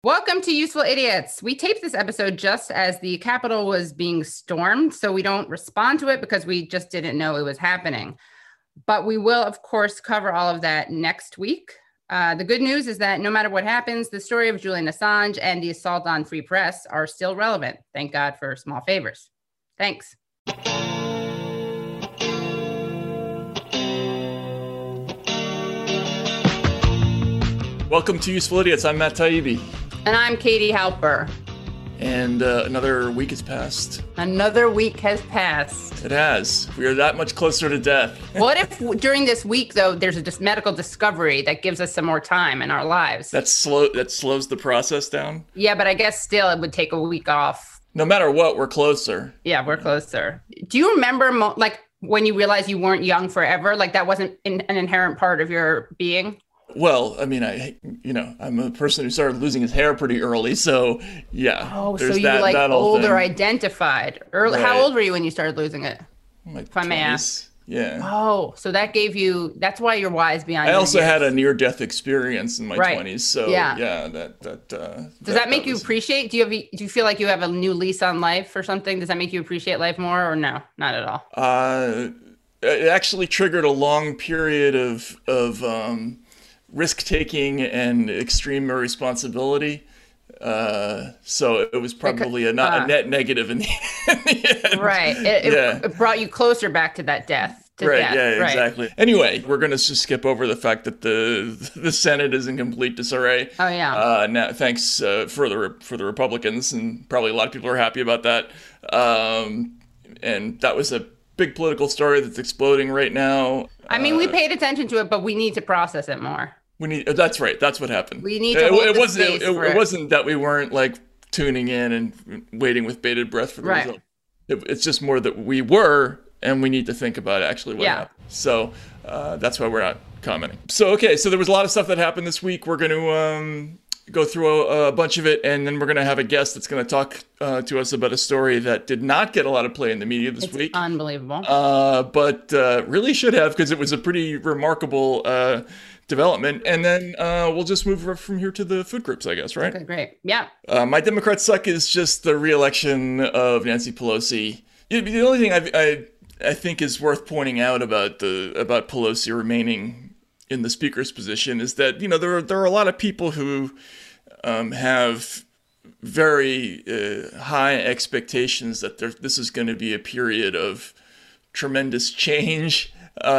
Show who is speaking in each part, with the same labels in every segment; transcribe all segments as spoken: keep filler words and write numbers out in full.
Speaker 1: Welcome to Useful Idiots. We taped this episode just as the Capitol was being stormed, so we don't respond to it because we just didn't know it was happening. But we will, of course, cover all of that next week. Uh, the good news is that no matter what happens, the story of Julian Assange and the assault on free press are still relevant. Thank God for small favors. Thanks.
Speaker 2: Welcome to Useful Idiots. I'm Matt Taibbi.
Speaker 1: And I'm Katie Halper.
Speaker 2: And uh, another week has passed.
Speaker 1: Another week has passed.
Speaker 2: It has. We are that much closer to death.
Speaker 1: What if during this week, though, there's a dis- medical discovery that gives us some more time in our lives?
Speaker 2: That's slow. That slows the process down.
Speaker 1: Yeah, but I guess still it would take a week off.
Speaker 2: No matter what, we're closer.
Speaker 1: Yeah, we're closer. Do you remember, mo- like, when you realized you weren't young forever? Like, that wasn't in- an inherent part of your being?
Speaker 2: Well, I mean, I, you know, I'm a person who started losing his hair pretty early, so yeah.
Speaker 1: Oh,
Speaker 2: there's
Speaker 1: so you
Speaker 2: that,
Speaker 1: like
Speaker 2: that
Speaker 1: older
Speaker 2: thing.
Speaker 1: identified. Early.
Speaker 2: Right.
Speaker 1: How old were you when you started losing it?
Speaker 2: Like
Speaker 1: if I may ask.
Speaker 2: Yeah.
Speaker 1: Oh, so that gave you, that's why you're wise beyond
Speaker 2: I
Speaker 1: your
Speaker 2: also
Speaker 1: years.
Speaker 2: had a near-death experience in my
Speaker 1: Right.
Speaker 2: twenties, so
Speaker 1: Yeah.
Speaker 2: yeah, that, that, uh.
Speaker 1: Does
Speaker 2: that,
Speaker 1: that make
Speaker 2: that
Speaker 1: you
Speaker 2: was...
Speaker 1: appreciate, do you have, do you feel like you have a new lease on life or something? Does that make you appreciate life more or no? Not at all.
Speaker 2: Uh, it actually triggered a long period of, of, um, risk-taking and extreme irresponsibility. Uh, so it was probably a, not,
Speaker 1: uh,
Speaker 2: a net negative in the, in the end.
Speaker 1: Right. It,
Speaker 2: yeah.
Speaker 1: it, it brought you closer back to that death. To
Speaker 2: right.
Speaker 1: death.
Speaker 2: Yeah.
Speaker 1: Right.
Speaker 2: Exactly. Anyway, we're gonna just skip over the fact that the the Senate is in complete disarray.
Speaker 1: Oh yeah.
Speaker 2: Uh, now, thanks uh, for the for the Republicans, and probably a lot of people are happy about that. Um, and that was a big political story that's exploding right now.
Speaker 1: I mean, we
Speaker 2: Uh,
Speaker 1: paid attention to it, but we need to process it more.
Speaker 2: We need. That's right. That's what happened.
Speaker 1: We need to
Speaker 2: It,
Speaker 1: hold
Speaker 2: it
Speaker 1: the
Speaker 2: wasn't.
Speaker 1: space
Speaker 2: It,
Speaker 1: for
Speaker 2: it
Speaker 1: it.
Speaker 2: wasn't that we weren't like tuning in and waiting with bated breath for the
Speaker 1: Right.
Speaker 2: result. It, it's just more that we were, and we need to think about actually what
Speaker 1: Yeah.
Speaker 2: happened. So uh, that's why we're not commenting. So okay. So there was a lot of stuff that happened this week. We're going to um, go through a, a bunch of it, and then we're going to have a guest that's going to talk uh, to us about a story that did not get a lot of play in the media this
Speaker 1: It's
Speaker 2: week.
Speaker 1: unbelievable.
Speaker 2: Uh, but uh, really should have, because it was a pretty remarkable uh, development. And then uh, we'll just move from here to the food groups, I guess, right?
Speaker 1: Okay, great. Yeah.
Speaker 2: Uh, my Democrat suck is just the re-election of Nancy Pelosi. The only thing I, I I think is worth pointing out about the about Pelosi remaining in the speaker's position is that, you know, there are there are a lot of people who um, have very uh, high expectations that there, this is going to be a period of tremendous change.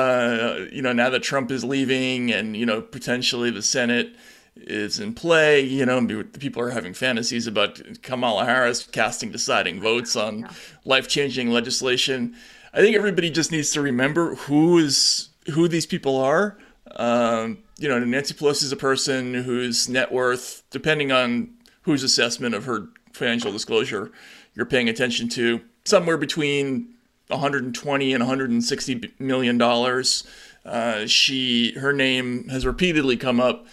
Speaker 2: Uh, you know, now that Trump is leaving and, you know, potentially the Senate is in play, you know, people are having fantasies about Kamala Harris casting deciding votes on yeah. life-changing legislation. I think everybody just needs to remember who is who these people are. Um, you know, Nancy Pelosi is a person whose net worth, depending on whose assessment of her financial disclosure you're paying attention to, somewhere between one hundred twenty and one hundred sixty million dollars. Uh, she, her name has repeatedly come up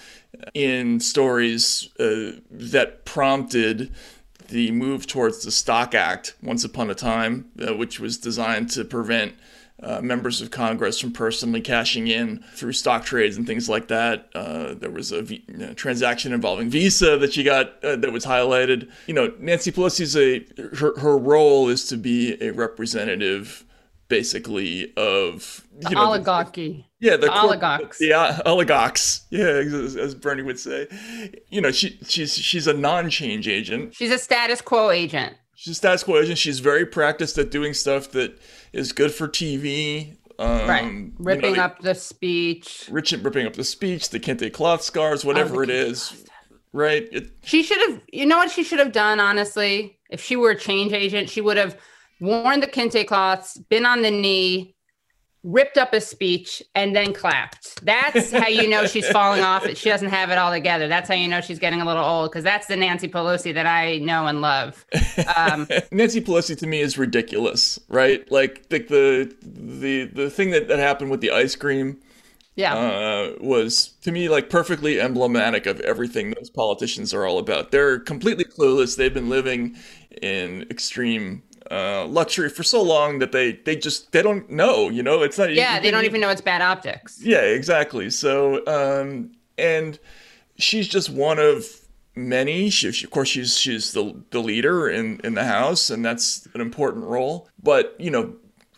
Speaker 2: in stories uh, that prompted the move towards the Stock Act once upon a time, uh, which was designed to prevent uh, members of Congress from personally cashing in through stock trades and things like that. Uh, there was a v- you know, transaction involving Visa that she got uh, that was highlighted. You know, Nancy Pelosi's a her her role is to be a representative, basically, of
Speaker 1: the
Speaker 2: you know,
Speaker 1: oligarchy.
Speaker 2: The, yeah, the,
Speaker 1: the
Speaker 2: corp-
Speaker 1: oligarchs.
Speaker 2: The uh, oligarchs. Yeah, as, as Bernie would say. You know, she she's she's a non-change agent.
Speaker 1: She's a status quo agent.
Speaker 2: She's a status quo agent. She's very practiced at doing stuff that is good for T V. Um,
Speaker 1: right. Ripping
Speaker 2: you know,
Speaker 1: up the speech.
Speaker 2: Rich, ripping up the speech, the kente cloth scarves, whatever
Speaker 1: oh,
Speaker 2: it is. Right. It,
Speaker 1: she should have, you know what she should have done, honestly? If she were a change agent, she would have worn the kente cloths, been on the knee, ripped up a speech, and then clapped. That's how you know she's falling off. She doesn't have it all together. That's how you know she's getting a little old, because that's the Nancy Pelosi that I know and love. Um,
Speaker 2: Nancy Pelosi to me is ridiculous, right? Like the the the, the thing that, that happened with the ice cream
Speaker 1: yeah.
Speaker 2: uh, was, to me, like perfectly emblematic of everything those politicians are all about. They're completely clueless. They've been living in extreme Uh, luxury for so long that they they just they don't know, you know, it's not
Speaker 1: yeah
Speaker 2: you,
Speaker 1: they don't even know it's bad optics.
Speaker 2: Yeah, exactly. So um and she's just one of many. She, she, of course, she's she's the the leader in in the House, and that's an important role. But you know,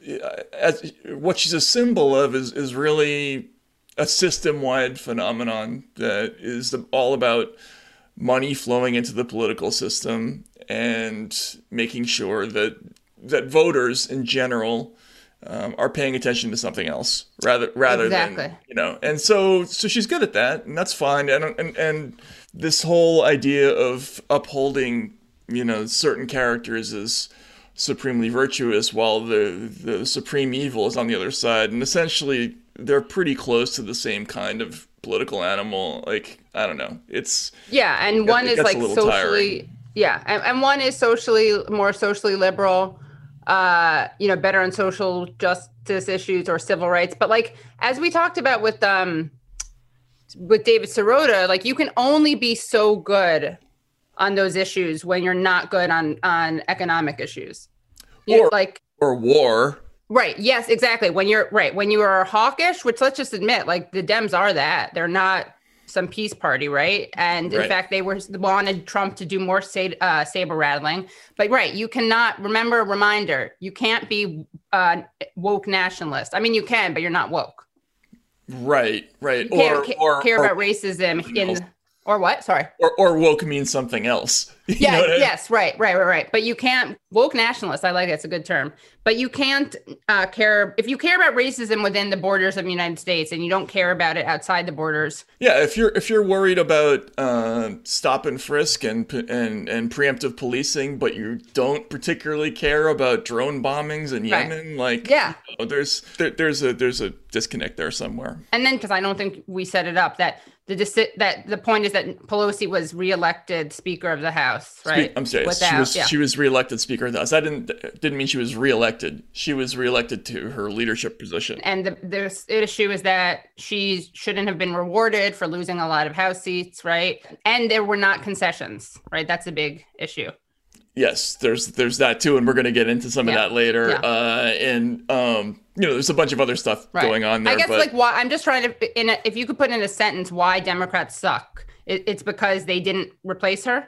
Speaker 2: as, what she's a symbol of is is really a system-wide phenomenon that is the, all about money flowing into the political system and making sure that that voters in general um, are paying attention to something else rather rather
Speaker 1: exactly.
Speaker 2: than you know. And so so she's good at that, and that's fine. And and and this whole idea of upholding you know certain characters as supremely virtuous while the the supreme evil is on the other side, and essentially they're pretty close to the same kind of political animal. Like, I don't know. It's
Speaker 1: yeah, and one is like socially
Speaker 2: tiring.
Speaker 1: yeah, and, and one is socially more socially liberal, uh, you know, better on social justice issues or civil rights. But like as we talked about with um with David Sirota, like you can only be so good on those issues when you're not good on on economic issues. You
Speaker 2: or
Speaker 1: like
Speaker 2: or war.
Speaker 1: Right. Yes, exactly. When you're right, when you are hawkish, which let's just admit, like the Dems are that. They're not some peace party, right? And in
Speaker 2: right.
Speaker 1: fact, they were wanted Trump to do more sa- uh, saber rattling. But right, you cannot remember. Reminder: you can't be uh, woke nationalist. I mean, you can, but you're not woke.
Speaker 2: Right. Right.
Speaker 1: You can't
Speaker 2: or,
Speaker 1: ca-
Speaker 2: or
Speaker 1: care
Speaker 2: or,
Speaker 1: about racism in. Or what? Sorry.
Speaker 2: Or, or woke means something else. You
Speaker 1: yeah.
Speaker 2: know what I mean?
Speaker 1: Yes. Right. Right. Right. Right. But you can't woke nationalist. I like it. It's a good term. But you can't uh, care if you care about racism within the borders of the United States, and you don't care about it outside the borders.
Speaker 2: Yeah. If you're if you're worried about uh, stop and frisk and and and preemptive policing, but you don't particularly care about drone bombings in
Speaker 1: Right.
Speaker 2: Yemen, like
Speaker 1: Yeah.
Speaker 2: you know, there's there, there's a there's a disconnect there somewhere.
Speaker 1: And then, because I don't think we set it up that. The deci- that the point is that Pelosi was reelected Speaker of the House, right?
Speaker 2: I'm sorry.
Speaker 1: Without,
Speaker 2: she was
Speaker 1: yeah.
Speaker 2: she was reelected Speaker of the House. I didn't didn't mean she was reelected. She was reelected to her leadership position.
Speaker 1: And the, the issue is that she shouldn't have been rewarded for losing a lot of House seats, right? And there were not concessions, right? That's a big issue.
Speaker 2: Yes, there's there's that too, and we're going to get into some
Speaker 1: yeah.
Speaker 2: of that later.
Speaker 1: Yeah.
Speaker 2: Uh, and um, you know, there's a bunch of other stuff
Speaker 1: right.
Speaker 2: going on there.
Speaker 1: I guess
Speaker 2: but...
Speaker 1: like why I'm just trying to, in a, if you could put in a sentence, why Democrats suck. It, it's because they didn't replace her.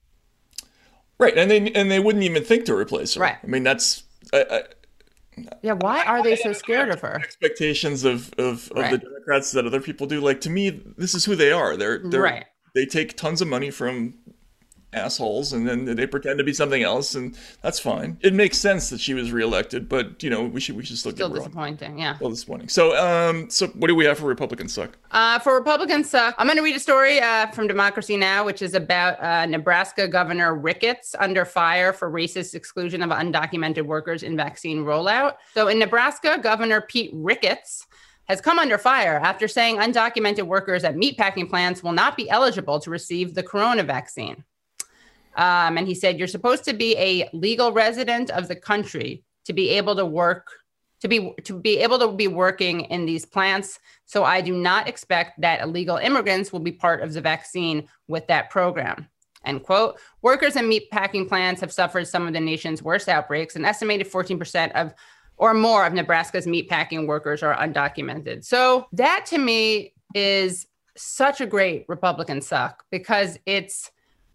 Speaker 2: Right, and they and they wouldn't even think to replace her.
Speaker 1: Right.
Speaker 2: I mean, that's. I, I,
Speaker 1: yeah, why are they so scared of her?
Speaker 2: Expectations of of, of
Speaker 1: right.
Speaker 2: the Democrats that other people do. Like to me, this is who they are. They're they're
Speaker 1: right.
Speaker 2: They take tons of money from assholes and then they pretend to be something else, and that's fine. It makes sense that she was reelected, but you know we should we should still,
Speaker 1: still
Speaker 2: get
Speaker 1: disappointing. Yeah,
Speaker 2: still disappointing. So um, so what do we have for Republican suck?
Speaker 1: Uh, for Republican suck, I'm going to read a story uh, from Democracy Now!, which is about uh, Nebraska Governor Ricketts under fire for racist exclusion of undocumented workers in vaccine rollout. So in Nebraska, Governor Pete Ricketts has come under fire after saying undocumented workers at meatpacking plants will not be eligible to receive the corona vaccine. Um, and he said, you're supposed to be a legal resident of the country to be able to work, to be to be able to be working in these plants. So I do not expect that illegal immigrants will be part of the vaccine with that program. End quote. Workers in meatpacking plants have suffered some of the nation's worst outbreaks. An estimated fourteen percent of or more of Nebraska's meatpacking workers are undocumented. So that to me is such a great Republican suck because it's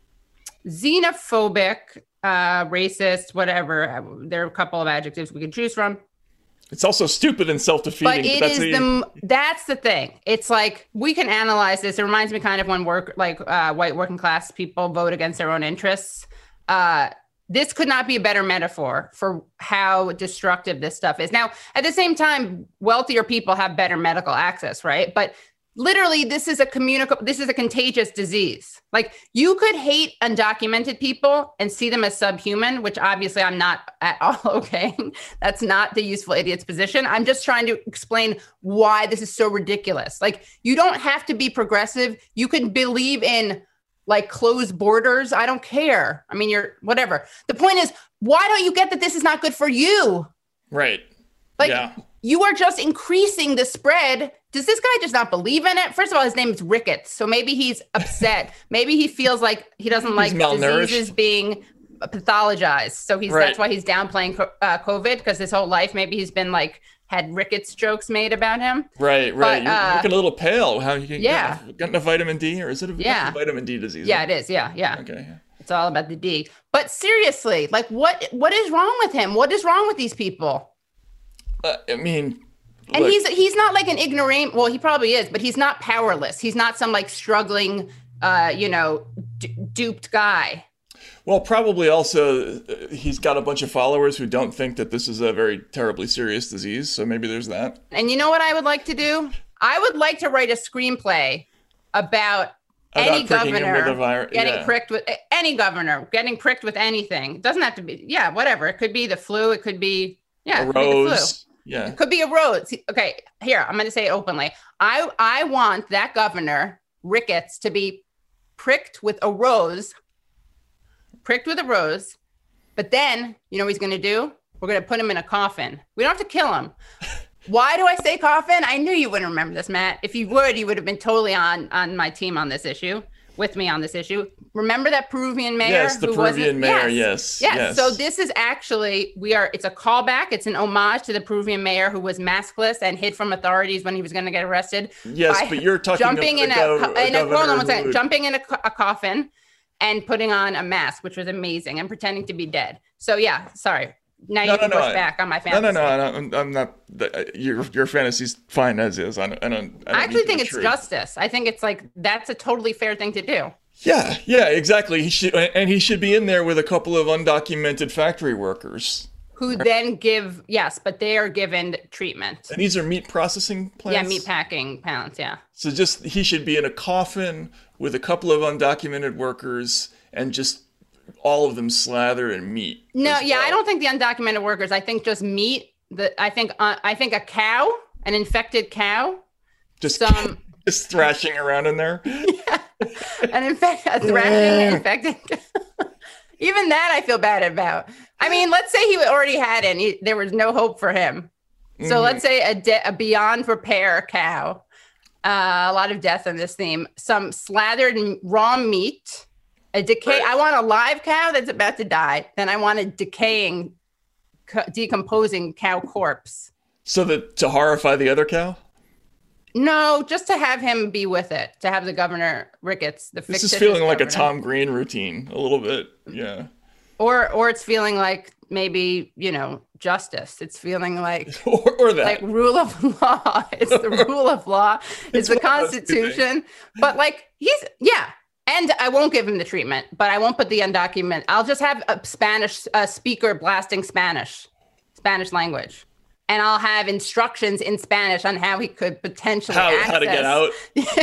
Speaker 1: xenophobic, uh, racist, whatever. There are a couple of adjectives we could choose from.
Speaker 2: It's also stupid and self-defeating.
Speaker 1: But it
Speaker 2: but that's
Speaker 1: is
Speaker 2: a...
Speaker 1: the that's the thing. It's like we can analyze this. It reminds me kind of when work like uh, white working class people vote against their own interests. Uh, this could not be a better metaphor for how destructive this stuff is. Now, at the same time, wealthier people have better medical access, right? But literally, this is a communicable, this is a contagious disease. Like you could hate undocumented people and see them as subhuman, which obviously I'm not at all okay. That's not the useful idiot's position. I'm just trying to explain why this is so ridiculous. Like you don't have to be progressive. You can believe in like closed borders. I don't care. I mean, you're whatever. The point is, why don't you get that this is not good for you?
Speaker 2: Right.
Speaker 1: Like
Speaker 2: yeah.
Speaker 1: You are just increasing the spread. Does this guy just not believe in it? First of all, his name is Ricketts. So maybe he's upset. Maybe he feels like he doesn't like diseases being pathologized. So he's right. That's why he's downplaying uh, COVID because his whole life, maybe he's been like had rickets jokes made about him.
Speaker 2: Right, right.
Speaker 1: But,
Speaker 2: You're
Speaker 1: uh,
Speaker 2: looking a little pale. How you get,
Speaker 1: yeah.
Speaker 2: getting, getting a vitamin D, or is it a,
Speaker 1: Yeah.
Speaker 2: a vitamin D disease?
Speaker 1: Yeah, it is. Yeah, yeah.
Speaker 2: Okay.
Speaker 1: It's all about the D. But seriously, like, what what is wrong with him? What is wrong with these people?
Speaker 2: Uh, I mean,
Speaker 1: And
Speaker 2: look,
Speaker 1: he's he's not like an ignorant. Well, he probably is, but he's not powerless. He's not some like struggling, uh, you know, d- duped guy.
Speaker 2: well, probably also uh, he's got a bunch of followers who don't think that this is a very terribly serious disease. So maybe there's that.
Speaker 1: And you know what I would like to do? I would like to write a screenplay about,
Speaker 2: About
Speaker 1: any
Speaker 2: pricking him
Speaker 1: governor
Speaker 2: with a vir-
Speaker 1: getting
Speaker 2: yeah.
Speaker 1: pricked with any governor getting pricked with anything. It doesn't have to be, yeah, whatever. It could be the flu. It could be, yeah,
Speaker 2: A
Speaker 1: it could be the flu.
Speaker 2: rose. Yeah.
Speaker 1: It could be a rose. Okay, here, I'm going to say it openly. I I want that governor, Ricketts, to be pricked with a rose, pricked with a rose. But then, you know what he's going to do? We're going to put him in a coffin. We don't have to kill him. Why do I say coffin? I knew you wouldn't remember this, Matt. If you would, you would have been totally on, on my team on this issue, with me on this issue. Remember that Peruvian mayor?
Speaker 2: Yes, the
Speaker 1: who
Speaker 2: Peruvian
Speaker 1: wasn't-
Speaker 2: mayor.
Speaker 1: Yes.
Speaker 2: Yes.
Speaker 1: Yes. So this is actually, we are, it's a callback. It's an homage to the Peruvian mayor who was maskless and hid from authorities when he was going to get arrested.
Speaker 2: Yes,
Speaker 1: by
Speaker 2: but you're talking
Speaker 1: jumping
Speaker 2: about
Speaker 1: in
Speaker 2: a,
Speaker 1: a,
Speaker 2: gov- a
Speaker 1: in a, hold on
Speaker 2: governor
Speaker 1: one second,
Speaker 2: who-
Speaker 1: jumping in a, co- a coffin and putting on a mask, which was amazing, and pretending to be dead. So yeah, sorry. Now
Speaker 2: No,
Speaker 1: you can
Speaker 2: no, no,
Speaker 1: push
Speaker 2: I-
Speaker 1: back on my
Speaker 2: No,
Speaker 1: fantasy.
Speaker 2: no, no. I don't, I'm not. the- Your your fantasy's fine as is. I don't. I don't. I, don't
Speaker 1: I actually
Speaker 2: need to
Speaker 1: think it's
Speaker 2: retreat.
Speaker 1: justice. I think it's like, that's a totally fair thing to do.
Speaker 2: Yeah, yeah, exactly. He should, and he should be in there with a couple of undocumented factory workers.
Speaker 1: Who then give, yes, but they are given treatment.
Speaker 2: And these are meat processing plants.
Speaker 1: Yeah, meat packing plants, yeah.
Speaker 2: So just he should be in a coffin with a couple of undocumented workers, and just all of them slathered in meat.
Speaker 1: No,
Speaker 2: as
Speaker 1: yeah,
Speaker 2: well.
Speaker 1: I don't think the undocumented workers. I think just meat. The I think uh, I think a cow, an infected cow,
Speaker 2: Just
Speaker 1: some
Speaker 2: just thrashing around in there.
Speaker 1: an infect a thrashing infected. Even that I feel bad about. I mean, let's say he already had it. And he, there was no hope for him. So
Speaker 2: Mhm.
Speaker 1: let's say a, de- a beyond repair cow. Uh, a lot of death in this theme. Some slathered m- raw meat. A decay.
Speaker 2: Right.
Speaker 1: I want a live cow that's about to die. Then I want a decaying, co- decomposing cow corpse.
Speaker 2: So that to horrify the other cow.
Speaker 1: No, just to have him be with it. To have the governor Ricketts, the
Speaker 2: This is
Speaker 1: fictitious
Speaker 2: feeling like a
Speaker 1: governor.
Speaker 2: Tom Green routine, a little bit. Yeah.
Speaker 1: Or or it's feeling like maybe, you know, justice. It's feeling like
Speaker 2: or, or that.
Speaker 1: like rule of law. It's the rule of law. It's the
Speaker 2: one of those two things.
Speaker 1: Constitution. But like he's yeah. And I won't give him the treatment, but I won't put the undocumented. I'll just have a Spanish a speaker blasting Spanish, Spanish language. And I'll have instructions in Spanish on how he could potentially
Speaker 2: how,
Speaker 1: access.
Speaker 2: how to get out.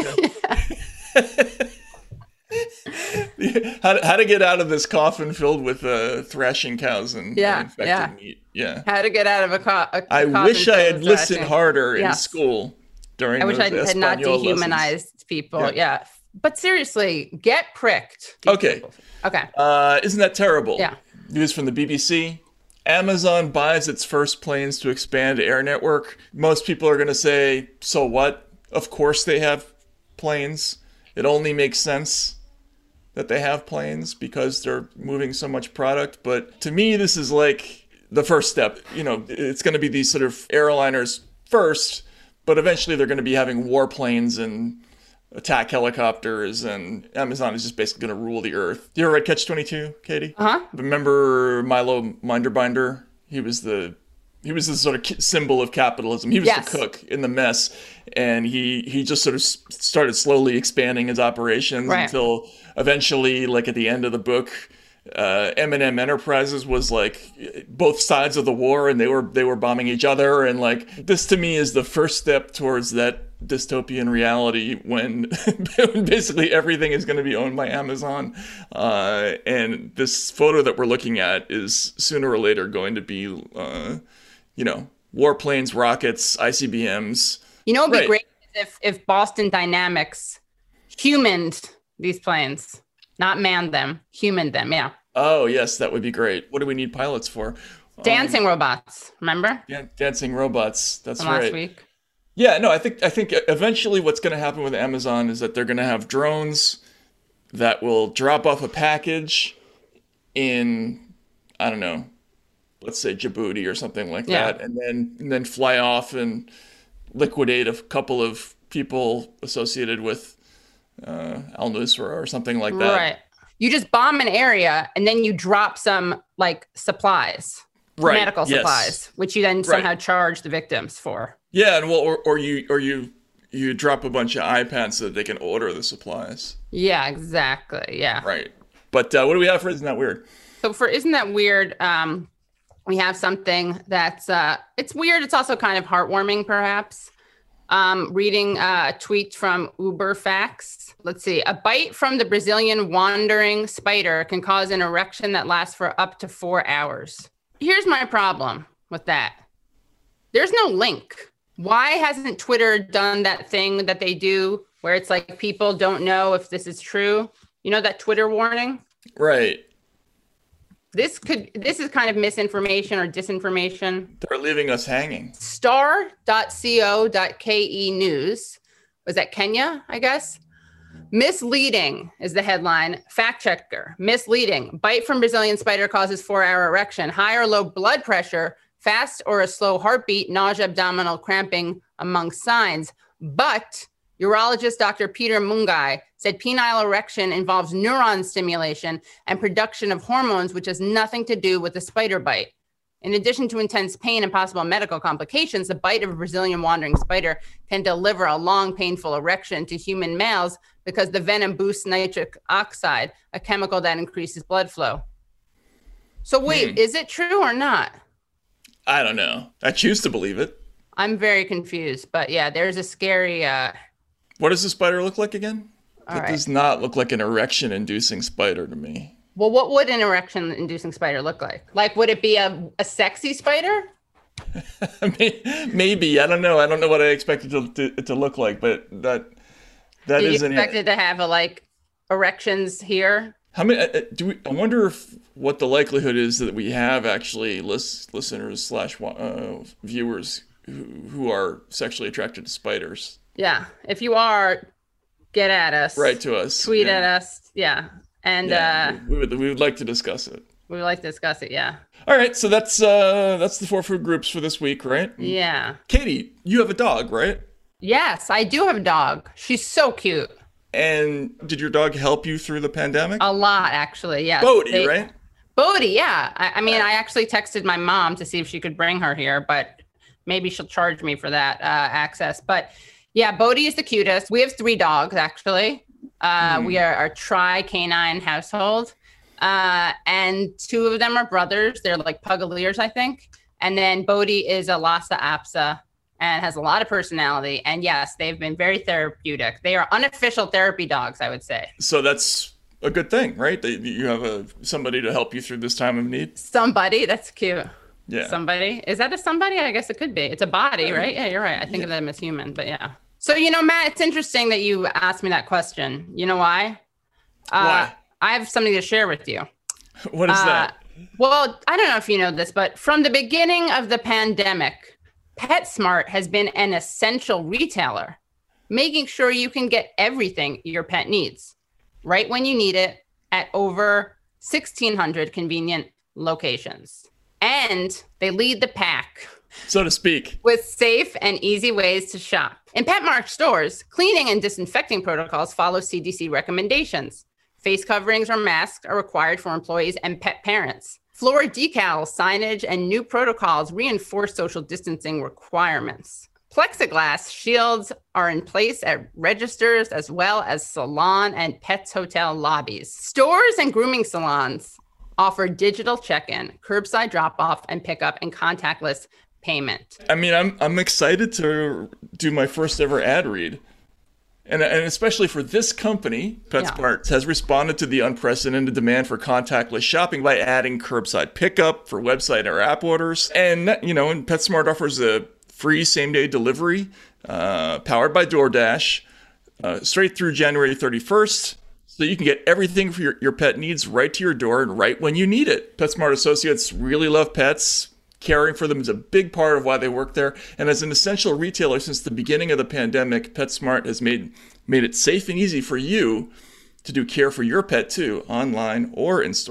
Speaker 2: how, to, how to get out of this coffin filled with uh, thrashing cows and,
Speaker 1: Yeah,
Speaker 2: and infected
Speaker 1: yeah.
Speaker 2: meat. Yeah.
Speaker 1: How to get out of a, co- a
Speaker 2: I
Speaker 1: coffin
Speaker 2: wish I
Speaker 1: filled
Speaker 2: had
Speaker 1: with
Speaker 2: listened
Speaker 1: thrashing.
Speaker 2: harder in
Speaker 1: Yes.
Speaker 2: school during
Speaker 1: I wish
Speaker 2: those
Speaker 1: I had not
Speaker 2: Espanol
Speaker 1: dehumanized
Speaker 2: lessons.
Speaker 1: people.
Speaker 2: Yeah.
Speaker 1: Yeah. But seriously, get pricked.
Speaker 2: Okay.
Speaker 1: Okay.
Speaker 2: Uh, isn't that terrible?
Speaker 1: Yeah.
Speaker 2: News from the B B C. Amazon buys its first planes to expand air network. Most people are going to say, so what? Of course they have planes. It only makes sense that they have planes because they're moving so much product. But to me, this is like the first step. You know, it's going to be these sort of airliners first, but eventually they're going to be having warplanes and attack helicopters, and Amazon is just basically going to rule the earth. You ever read Catch twenty-two, Katie?
Speaker 1: Uh-huh.
Speaker 2: Remember Milo Minderbinder? He was the he was the sort of ki- symbol of capitalism. He was
Speaker 1: Yes.
Speaker 2: the cook in the mess, and he he just sort of s- started slowly expanding his operations
Speaker 1: Right.
Speaker 2: until eventually, like at the end of the book, uh, M and M Enterprises was like both sides of the war, and they were they were bombing each other, and like this to me is the first step towards that dystopian reality when basically everything is going to be owned by Amazon, uh, and this photo that we're looking at is sooner or later going to be, uh, you know, warplanes, rockets, I C B Ms.
Speaker 1: You know, it'd be
Speaker 2: Right.
Speaker 1: great if if Boston Dynamics humaned these planes, not manned them, humaned them. Yeah.
Speaker 2: Oh yes, that would be great. What do we need pilots for?
Speaker 1: Dancing robots. Remember
Speaker 2: Dan- dancing robots. That's
Speaker 1: from
Speaker 2: right.
Speaker 1: last week?
Speaker 2: Yeah, no, I think I think eventually what's going to happen with Amazon is that they're going to have drones that will drop off a package in, I don't know, let's say Djibouti or something like
Speaker 1: Yeah.
Speaker 2: that, and then and then fly off and liquidate a couple of people associated with uh, Al Nusra or something like that.
Speaker 1: Right. You just bomb an area and then you drop some like supplies,
Speaker 2: Right.
Speaker 1: medical
Speaker 2: Yes.
Speaker 1: supplies, which you then somehow charge the victims for.
Speaker 2: Yeah, and well, or, or you or you you drop a bunch of iPads so that they can order the supplies.
Speaker 1: Yeah, exactly. Yeah.
Speaker 2: Right. But uh, what do we have for Isn't That Weird?
Speaker 1: So for Isn't That Weird? Um, we have something that's uh, it's weird. It's also kind of heartwarming, perhaps. Um, reading uh, a tweet from Uberfax. Let's see. A bite from the Brazilian wandering spider can cause an erection that lasts for up to four hours. Here's my problem with that. There's no link. Why hasn't Twitter done that thing that they do where it's like people don't know if this is true? You know, that Twitter warning?
Speaker 2: Right.
Speaker 1: This could, this is kind of misinformation or disinformation.
Speaker 2: They're leaving us hanging.
Speaker 1: star dot co dot ke news. Was that Kenya, I guess? Misleading is the headline. Fact checker. Misleading. Bite from Brazilian spider causes four-hour erection. High or low blood pressure, fast or a slow heartbeat, nausea, abdominal cramping among signs. But urologist Doctor Peter Mungai said penile erection involves neuron stimulation and production of hormones, which has nothing to do with the spider bite. In addition to intense pain and possible medical complications, the bite of a Brazilian wandering spider can deliver a long, painful erection to human males because the venom boosts nitric oxide, a chemical that increases blood flow. So wait,
Speaker 2: Hmm.
Speaker 1: is it true or not?
Speaker 2: I don't know. I choose to believe it.
Speaker 1: I'm very confused, but yeah, there's a scary, uh,
Speaker 2: What does the spider look like again?
Speaker 1: All
Speaker 2: It
Speaker 1: right.
Speaker 2: does not look like an erection-inducing spider to me.
Speaker 1: well, what would an erection inducing spider look like? Like, would it be a, a sexy spider?
Speaker 2: Maybe. I don't know. I don't know what I expected it to, to, to look like, but that that
Speaker 1: Do you
Speaker 2: isn't
Speaker 1: expect
Speaker 2: it.
Speaker 1: it to have a, like erections here?
Speaker 2: How many? uh, uh, Do we? I wonder if what the likelihood is that we have actually lis- listeners slash uh, viewers who, who are sexually attracted to spiders.
Speaker 1: Yeah. If you are, get at us.
Speaker 2: Write to us.
Speaker 1: Tweet
Speaker 2: yeah.
Speaker 1: at us. Yeah. And
Speaker 2: Yeah,
Speaker 1: uh,
Speaker 2: we, we would we would like to discuss it.
Speaker 1: we would like to discuss it. Yeah.
Speaker 2: All right, so that's uh that's the four food groups for this week, right?
Speaker 1: Yeah.
Speaker 2: Katie, you have a dog, right?
Speaker 1: Yes, I do have a dog. She's so cute.
Speaker 2: And did your dog help you through the pandemic?
Speaker 1: A lot, actually. Yeah.
Speaker 2: Bodhi,
Speaker 1: They-
Speaker 2: right?
Speaker 1: Bodhi, yeah. I, I mean, I actually texted my mom to see if she could bring her here, but maybe she'll charge me for that uh, access. But yeah, Bodhi is the cutest. We have three dogs, actually. Uh,
Speaker 2: Hmm.
Speaker 1: We are a tri canine household. Uh, and two of them are brothers. They're like Pugaliers, I think. And then Bodhi is a Lhasa Apso and has a lot of personality. And yes, they've been very therapeutic. They are unofficial therapy dogs, I would say.
Speaker 2: So that's a good thing, right? That you have a somebody to help you through this time of need.
Speaker 1: Somebody, that's cute.
Speaker 2: Yeah.
Speaker 1: Somebody. Is that a somebody? I guess it could be. It's a body, right? Yeah, you're right. I think of them as human, but yeah. So, you know, Matt, it's interesting that you asked me that question. You know why? Uh,
Speaker 2: Why?
Speaker 1: I have something to share with you.
Speaker 2: What is
Speaker 1: Uh,
Speaker 2: that?
Speaker 1: Well, I don't know if you know this, but from the beginning of the pandemic, PetSmart has been an essential retailer, making sure you can get everything your pet needs right when you need it at over sixteen hundred convenient locations. And they lead the pack
Speaker 2: So to speak.
Speaker 1: with safe and easy ways to shop. In PetMart stores, cleaning and disinfecting protocols follow C D C recommendations. Face coverings or masks are required for employees and pet parents. Floor decals, signage, and new protocols reinforce social distancing requirements. Plexiglass shields are in place at registers as well as salon and pets hotel lobbies. Stores and grooming salons offer digital check-in, curbside drop-off and pickup, and contactless payment.
Speaker 2: I mean, I'm I'm excited to do my first ever ad read. And, and especially for this company, PetSmart has responded to the unprecedented demand for contactless shopping by adding curbside pickup for website or app orders. And, you know, and PetSmart offers a free same-day delivery uh, powered by DoorDash uh, straight through January thirty-first. So you can get everything for your, your pet needs right to your door and right when you need it. PetSmart associates really love pets. Caring for them is a big part of why they work there. And as an essential retailer since the beginning of the pandemic, PetSmart has made made it safe and easy for you to do care for your pet too, online or in stores.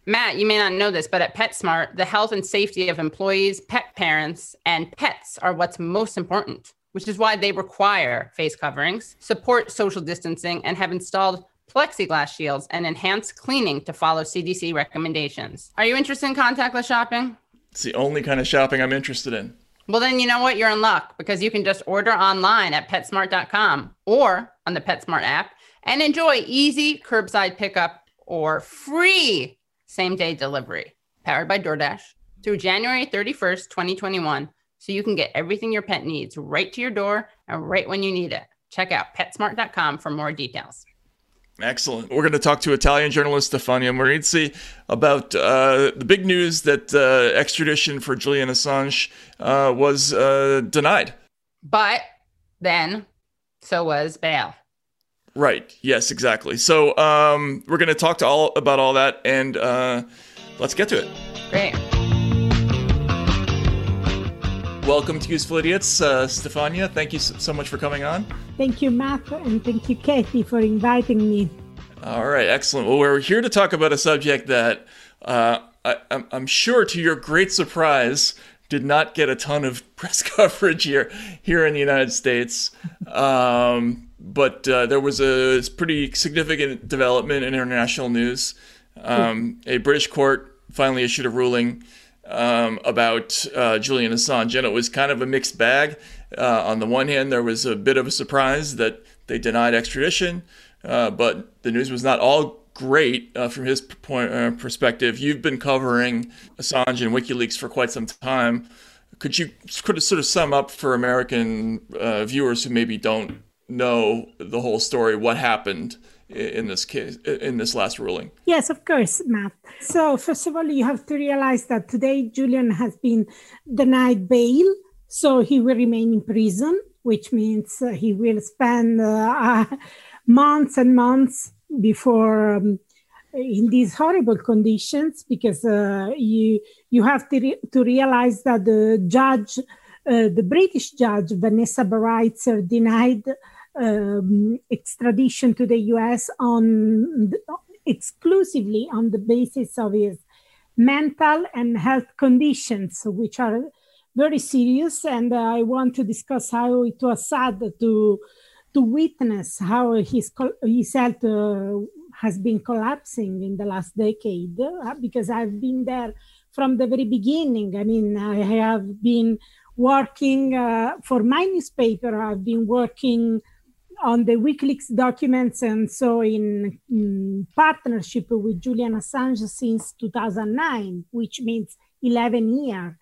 Speaker 1: Matt, you may not know this, but at PetSmart, the health and safety of employees, pet parents, and pets are what's most important, which is why they require face coverings, support social distancing, and have installed plexiglass shields and enhanced cleaning to follow C D C recommendations. Are you interested in contactless shopping?
Speaker 2: It's the only kind of shopping I'm interested in.
Speaker 1: Well, then you know what? You're in luck because you can just order online at PetSmart dot com or on the PetSmart app and enjoy easy curbside pickup or free same-day delivery powered by DoorDash through January thirty-first, twenty twenty-one. So you can get everything your pet needs right to your door and right when you need it. Check out PetSmart dot com for more details.
Speaker 2: Excellent. We're going to talk to Italian journalist Stefania Morizzi about uh, the big news that uh, extradition for Julian Assange uh, was uh, denied.
Speaker 1: But then, so was bail.
Speaker 2: Right. Yes, exactly. So um, we're going to talk to all about all that, and uh, let's get to it.
Speaker 1: Great.
Speaker 2: Welcome to Useful Idiots. Uh, Stefania, thank you so much for coming on.
Speaker 3: Thank you, Matt, and thank you, Katie, for inviting me.
Speaker 2: All right, excellent. Well, we're here to talk about a subject that uh, I, I'm, I'm sure, to your great surprise, did not get a ton of press coverage here here in the United States. Um, but uh, there was a pretty significant development in international news. Um, a British court finally issued a ruling um, about uh, Julian Assange, and it was kind of a mixed bag. Uh, on the one hand, there was a bit of a surprise that they denied extradition, uh, but the news was not all great uh, from his point, uh, perspective. You've been covering Assange and WikiLeaks for quite some time. Could you could sort of sum up for American uh, viewers who maybe don't know the whole story what happened in this case, in this last ruling?
Speaker 3: Yes, of course, Matt. So first of all, you have to realize that today Julian has been denied bail, so he will remain in prison, which means uh, he will spend uh, uh, months and months before um, in these horrible conditions, because uh, you you have to re- to realize that the judge, uh, the British judge Vanessa Bareitzer, denied um, extradition to the U S on the, exclusively on the basis of his mental and health conditions, which are very serious. And uh, I want to discuss how it was sad to to witness how his his health uh, has been collapsing in the last decade, uh, because I've been there from the very beginning. I mean, I have been working uh, for my newspaper. I've been working on the WikiLeaks documents, and so in, in partnership with Julian Assange since two thousand nine, which means eleven years.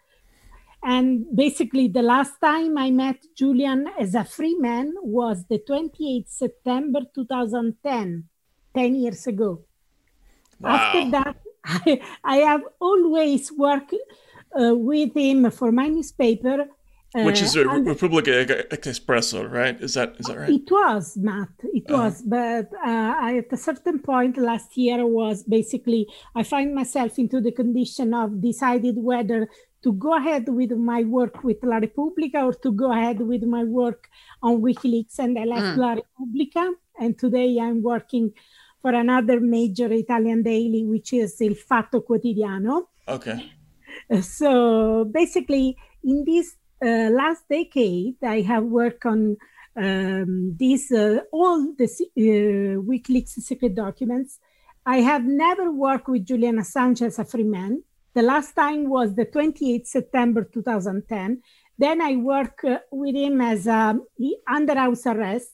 Speaker 3: And basically, the last time I met Julian as a free man was the twenty-eighth of September two thousand ten, ten years ago.
Speaker 2: Wow.
Speaker 3: After that, I, I have always worked uh, with him for my newspaper. Uh,
Speaker 2: Which is a Repubblica Espresso, right? Is that is that right?
Speaker 3: It was, Matt. It
Speaker 2: Uh-huh.
Speaker 3: was. But uh, I, at a certain point last year was basically, I find myself into the condition of decided whether to go ahead with my work with La Repubblica or to go ahead with my work on WikiLeaks, and I left
Speaker 1: Mm.
Speaker 3: La Repubblica. And today I'm working for another major Italian daily, which is Il Fatto Quotidiano.
Speaker 2: Okay.
Speaker 3: Uh, So basically, in this uh, last decade, I have worked on um, these uh, all the se- uh, WikiLeaks secret documents. I have never worked with Julian Assange as a free man. The last time was the twenty-eighth of September two thousand ten. Then I worked uh, with him as um, he- under house arrest.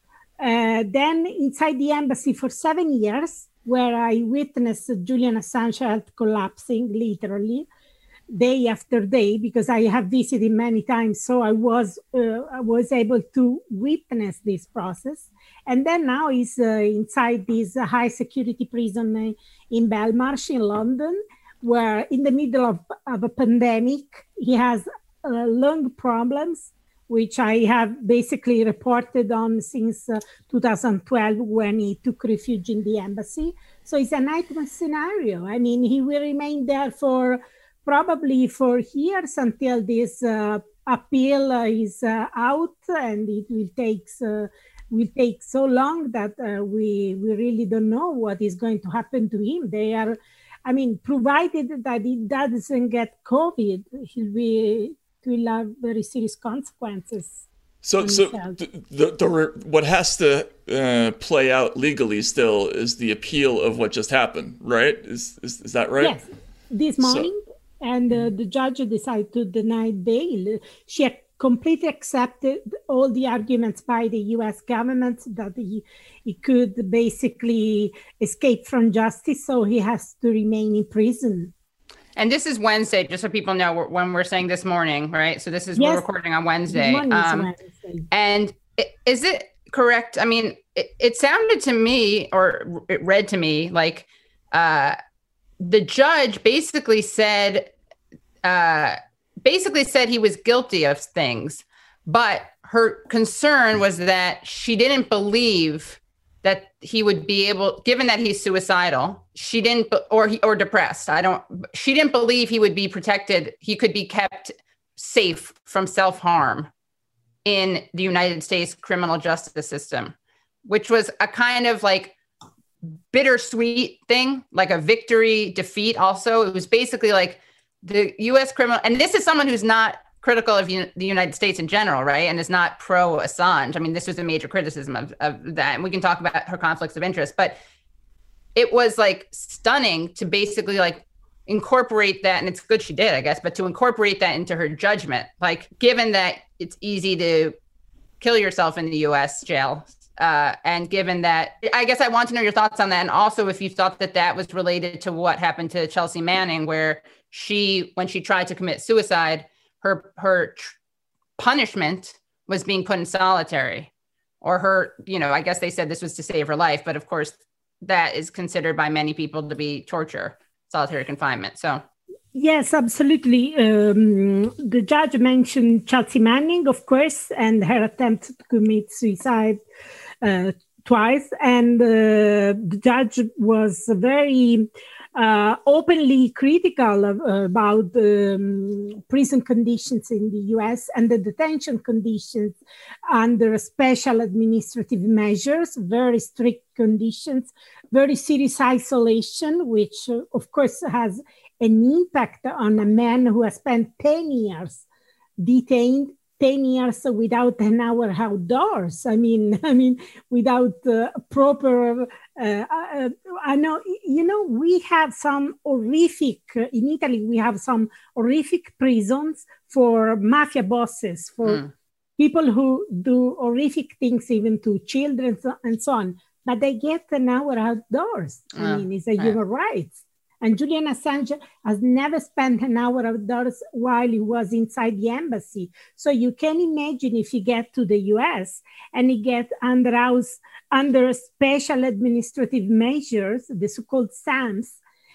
Speaker 3: Uh, then inside the embassy for seven years, where I witnessed Julian Assange health collapsing, literally, day after day, because I have visited many times, so I was uh, I was able to witness this process. And then now he's uh, inside this uh, high security prison uh, in Belmarsh in London, where in the middle of, of a pandemic, he has uh, lung problems, which I have basically reported on since uh, two thousand twelve when he took refuge in the embassy. So it's a nightmare scenario. I mean, he will remain there for probably for years until this uh, appeal uh, is uh, out, and it will take uh, will take so long that uh, we we really don't know what is going to happen to him. They are I mean, provided that he doesn't get COVID, he'll be will have very serious consequences.
Speaker 2: So, so the, the, the what has to uh, play out legally still is the appeal of what just happened, right? Is is, is that right?
Speaker 3: Yes, this morning, so, and uh, the judge decided to deny bail. She completely accepted all the arguments by the U S government that he, he could basically escape from justice, so he has to remain in prison.
Speaker 1: And this is Wednesday, just so people know when we're saying this morning, right? So this is, yes, we're recording on Wednesday. Um, Wednesday. And is it correct? I mean, it, it sounded to me, or it read to me, like uh, the judge basically said, uh, basically said he was guilty of things, but her concern was that she didn't believe that he would be able, given that he's suicidal, she didn't, or he, or depressed. I don't, she didn't believe he would be protected. He could be kept safe from self-harm in the United States criminal justice system, which was a kind of like bittersweet thing, like a victory, defeat also. It was basically like the U S criminal, and this is someone who's not critical of un- the United States in general, right? And is not pro Assange. I mean, this was a major criticism of, of that. And we can talk about her conflicts of interest, but it was like stunning to basically like incorporate that. And it's good she did, I guess, but to incorporate that into her judgment, like given that it's easy to kill yourself in the U S jail. Uh, and given that, I guess I want to know your thoughts on that. And also if you thought that that was related to what happened to Chelsea Manning, where she, when she tried to commit suicide, her her tr- punishment was being put in solitary, or her, you know, I guess they said this was to save her life, but of course that is considered by many people to be torture, solitary confinement. So
Speaker 3: yes, absolutely. Um, the judge mentioned Chelsea Manning, of course, and her attempt to commit suicide uh, twice, and uh, the judge was very Uh, openly critical of, uh, about um, prison conditions in the U S and the detention conditions under special administrative measures, very strict conditions, very serious isolation, which uh, of course has an impact on a man who has spent ten years detained, ten years without an hour outdoors. I mean, I mean, without uh, proper, uh, uh, I know, you know, we have some horrific, uh, in Italy, we have some horrific prisons for mafia bosses, for mm. people who do horrific things even to children and so on, but they get an hour outdoors. I uh, mean, it's a human right. rights. And Julian Assange has never spent an hour outdoors while he was inside the embassy. So you can imagine if he get to the U S and he get under house, under special administrative measures, the so-called SAMs,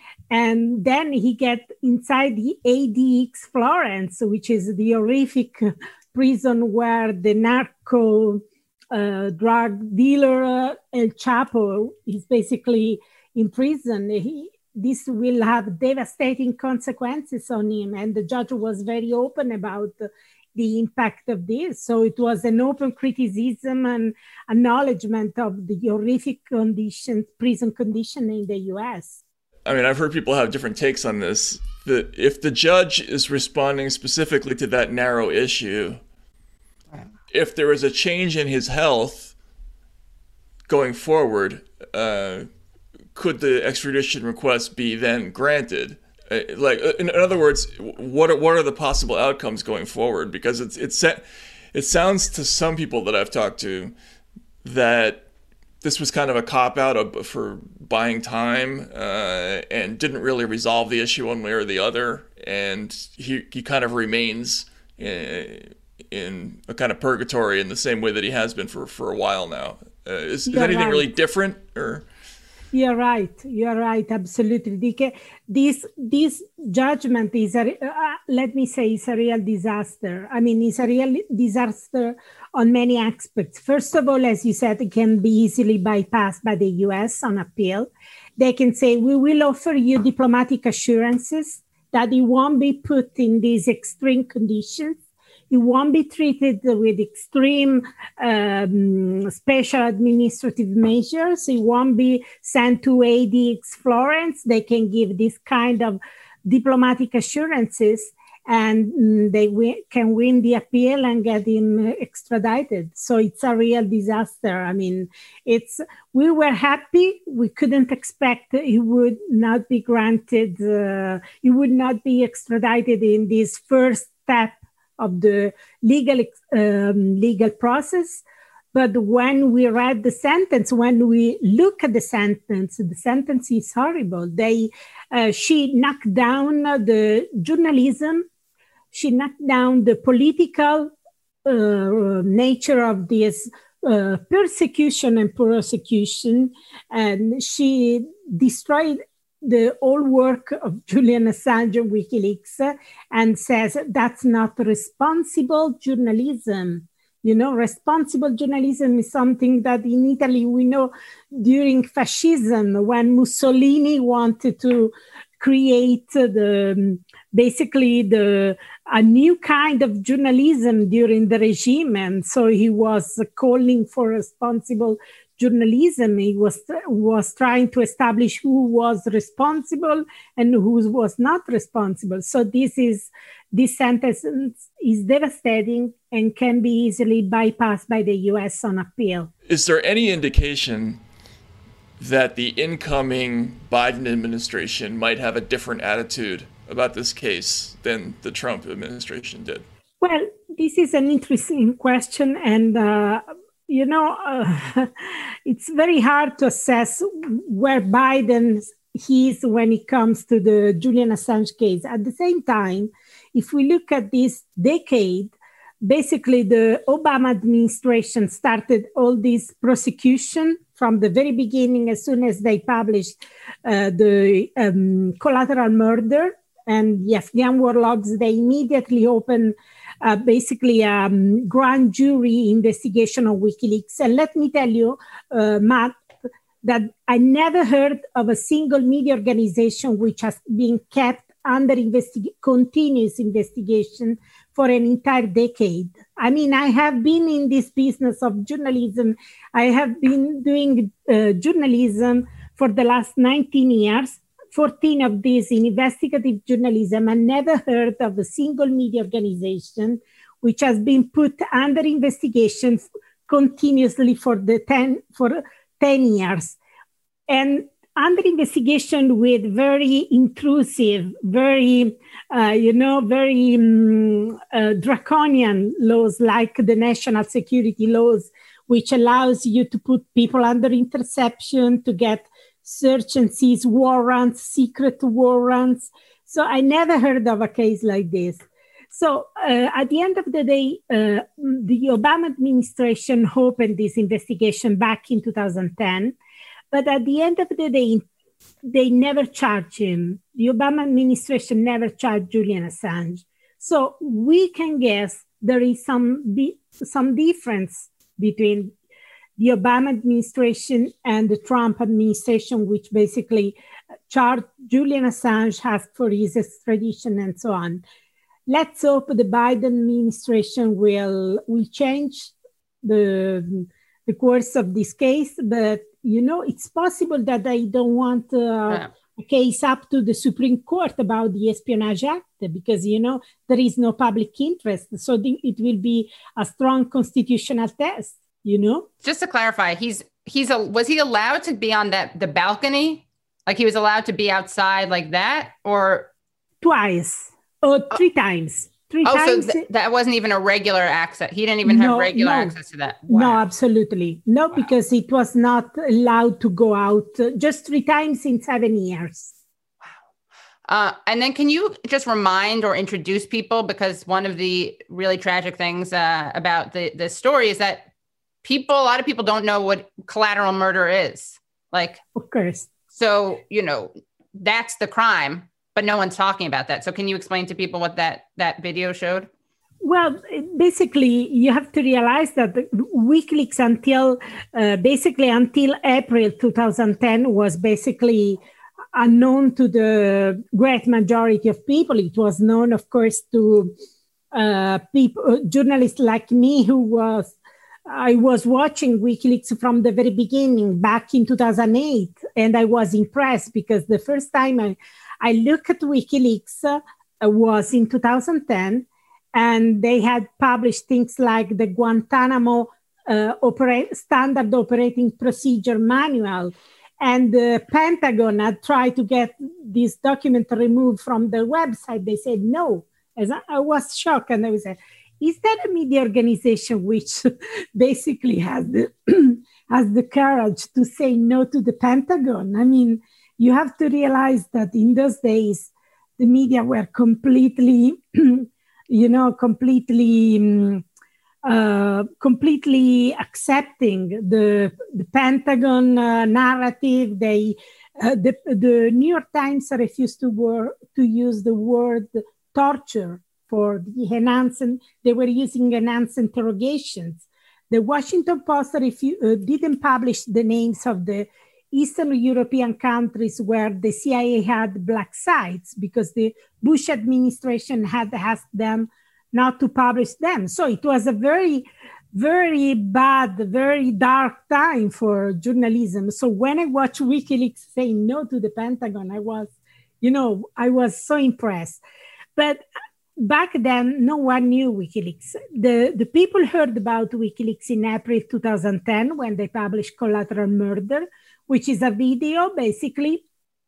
Speaker 3: and then he get inside the A D X Florence, which is the horrific prison where the narco uh, drug dealer uh, El Chapo is basically in prison. He, This will have devastating consequences on him. And the judge was very open about the impact of this. So it was an open criticism and acknowledgement of the horrific conditions, prison condition in the U S.
Speaker 2: I mean, I've heard people have different takes on this. The, if the judge is responding specifically to that narrow issue, if there is a change in his health going forward, uh, could the extradition request be then granted? Uh, like, in, in other words, what are, what are the possible outcomes going forward? Because it's it's it sounds to some people that I've talked to that this was kind of a cop-out of, for buying time uh, and didn't really resolve the issue one way or the other, and he he kind of remains in, in a kind of purgatory in the same way that he has been for, for a while now. Uh, is, is anything right. really different, or?
Speaker 3: You're right. You're right. Absolutely. This this judgment is a uh, let me say it's a real disaster. I mean, it's a real disaster on many aspects. First of all, as you said, it can be easily bypassed by the U S on appeal. They can say, we will offer you diplomatic assurances that you won't be put in these extreme conditions. He won't be treated with extreme um, special administrative measures. He won't be sent to A D X Florence. They can give this kind of diplomatic assurances, and mm, they w- can win the appeal and get him extradited. So it's a real disaster. I mean, it's we were happy. We couldn't expect he would not be granted, uh, he would not be extradited in this first step of the legal um, legal process. But when we read the sentence, when we look at the sentence, the sentence is horrible. They, uh, she knocked down the journalism. She knocked down the political uh, nature of this uh, persecution and prosecution. And she destroyed the whole work of Julian Assange and WikiLeaks, uh, and says that's not responsible journalism. You know, responsible journalism is something that in Italy we know during fascism, when Mussolini wanted to create the basically the a new kind of journalism during the regime, and so he was calling for responsible journalism. He was was trying to establish who was responsible and who was not responsible. So this is this sentence is devastating and can be easily bypassed by the U S on appeal.
Speaker 2: Is there any indication that the incoming Biden administration might have a different attitude about this case than the Trump administration did?
Speaker 3: Well, this is an interesting question, and uh, you know, uh, it's very hard to assess where Biden is when it comes to the Julian Assange case. At the same time, if we look at this decade, basically the Obama administration started all this prosecution from the very beginning, as soon as they published uh, the um, collateral murder and the Afghan war logs. They immediately opened uh, basically a um, grand jury investigation of WikiLeaks. And let me tell you, uh, Matt, that I never heard of a single media organization which has been kept under investi- continuous investigation for an entire decade. I mean, I have been in this business of journalism. I have been doing uh, journalism for the last nineteen years, fourteen of these in investigative journalism, and never heard of a single media organization which has been put under investigation continuously for the ten, for ten years. And under investigation with very intrusive, very, uh, you know, very um, uh, draconian laws like the national security laws, which allows you to put people under interception, to get search and seize warrants, secret warrants. So I never heard of a case like this. So uh, at the end of the day, uh, the Obama administration opened this investigation back in two thousand ten. But at the end of the day, they never charged him. The Obama administration never charged Julian Assange. So we can guess there is some be, some difference between the Obama administration and the Trump administration, which basically charged Julian Assange, asked for his extradition, and so on. Let's hope the Biden administration will will change the the course of this case, but you know, it's possible that they don't want uh, yeah. a case up to the Supreme Court about the Espionage Act because, you know, there is no public interest. So the, it will be a strong constitutional test, you know?
Speaker 1: Just to clarify, he's he's a, was he allowed to be on that the balcony? Like he was allowed to be outside like that, or?
Speaker 3: Twice or three oh. times. Three
Speaker 1: oh,
Speaker 3: times.
Speaker 1: so th- that wasn't even a regular access. He didn't even no, have regular
Speaker 3: no.
Speaker 1: access to that. Wow.
Speaker 3: No, absolutely. No, wow. Because it was not allowed to go out uh, just three times in seven years.
Speaker 1: Wow. Uh, and then can you just remind or introduce people, because one of the really tragic things uh, about the, the story is that people, a lot of people don't know what collateral murder is. Like,
Speaker 3: of course.
Speaker 1: So, you know, that's the crime. But no one's talking about that. So can you explain to people what that, that video showed?
Speaker 3: Well, basically, you have to realize that WikiLeaks until uh, basically until April two thousand ten was basically unknown to the great majority of people. It was known, of course, to uh, people, uh, journalists like me who was, I was watching WikiLeaks from the very beginning back in two thousand eight, and I was impressed because the first time I, I looked at WikiLeaks uh, was in two thousand ten, and they had published things like the Guantanamo uh, operate, Standard Operating Procedure Manual, and the Pentagon had tried to get this document removed from the website. They said no. As I, I was shocked, and I was like, is that a media organization which basically has the has the courage to say no to the Pentagon? I mean, you have to realize that in those days, the media were completely, you know, completely, um, uh, completely accepting the, the Pentagon uh, narrative. They, uh, the, the New York Times refused to, wor- to use the word torture for the enhanced, they were using enhanced interrogations. The Washington Post refu- uh, didn't publish the names of the Eastern European countries where the C I A had black sites because the Bush administration had asked them not to publish them. So it was a very, very bad, very dark time for journalism. So when I watched WikiLeaks saying no to the Pentagon, I was, you know, I was so impressed. But back then, no one knew WikiLeaks. The, the people heard about WikiLeaks in April two thousand ten when they published Collateral Murder, which is a video basically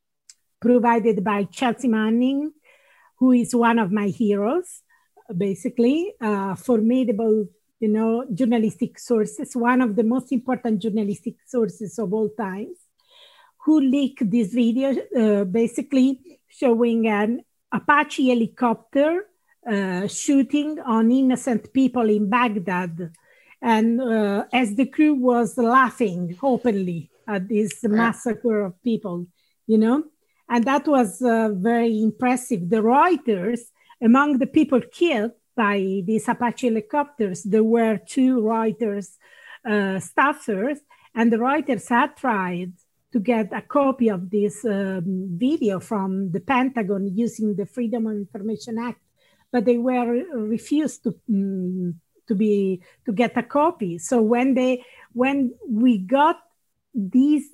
Speaker 3: provided by Chelsea Manning, who is one of my heroes, basically, uh, formidable, you know, journalistic sources, one of the most important journalistic sources of all times, who leaked this video, uh, basically showing an Apache helicopter uh, shooting on innocent people in Baghdad. And uh, as the crew was laughing openly at this massacre of people, you know, and that was uh, very impressive. The Reuters, among the people killed by these Apache helicopters, there were two Reuters uh, staffers, and the Reuters had tried to get a copy of this um, video from the Pentagon using the Freedom of Information Act, but they were refused to um, to be to get a copy. So when they when we got these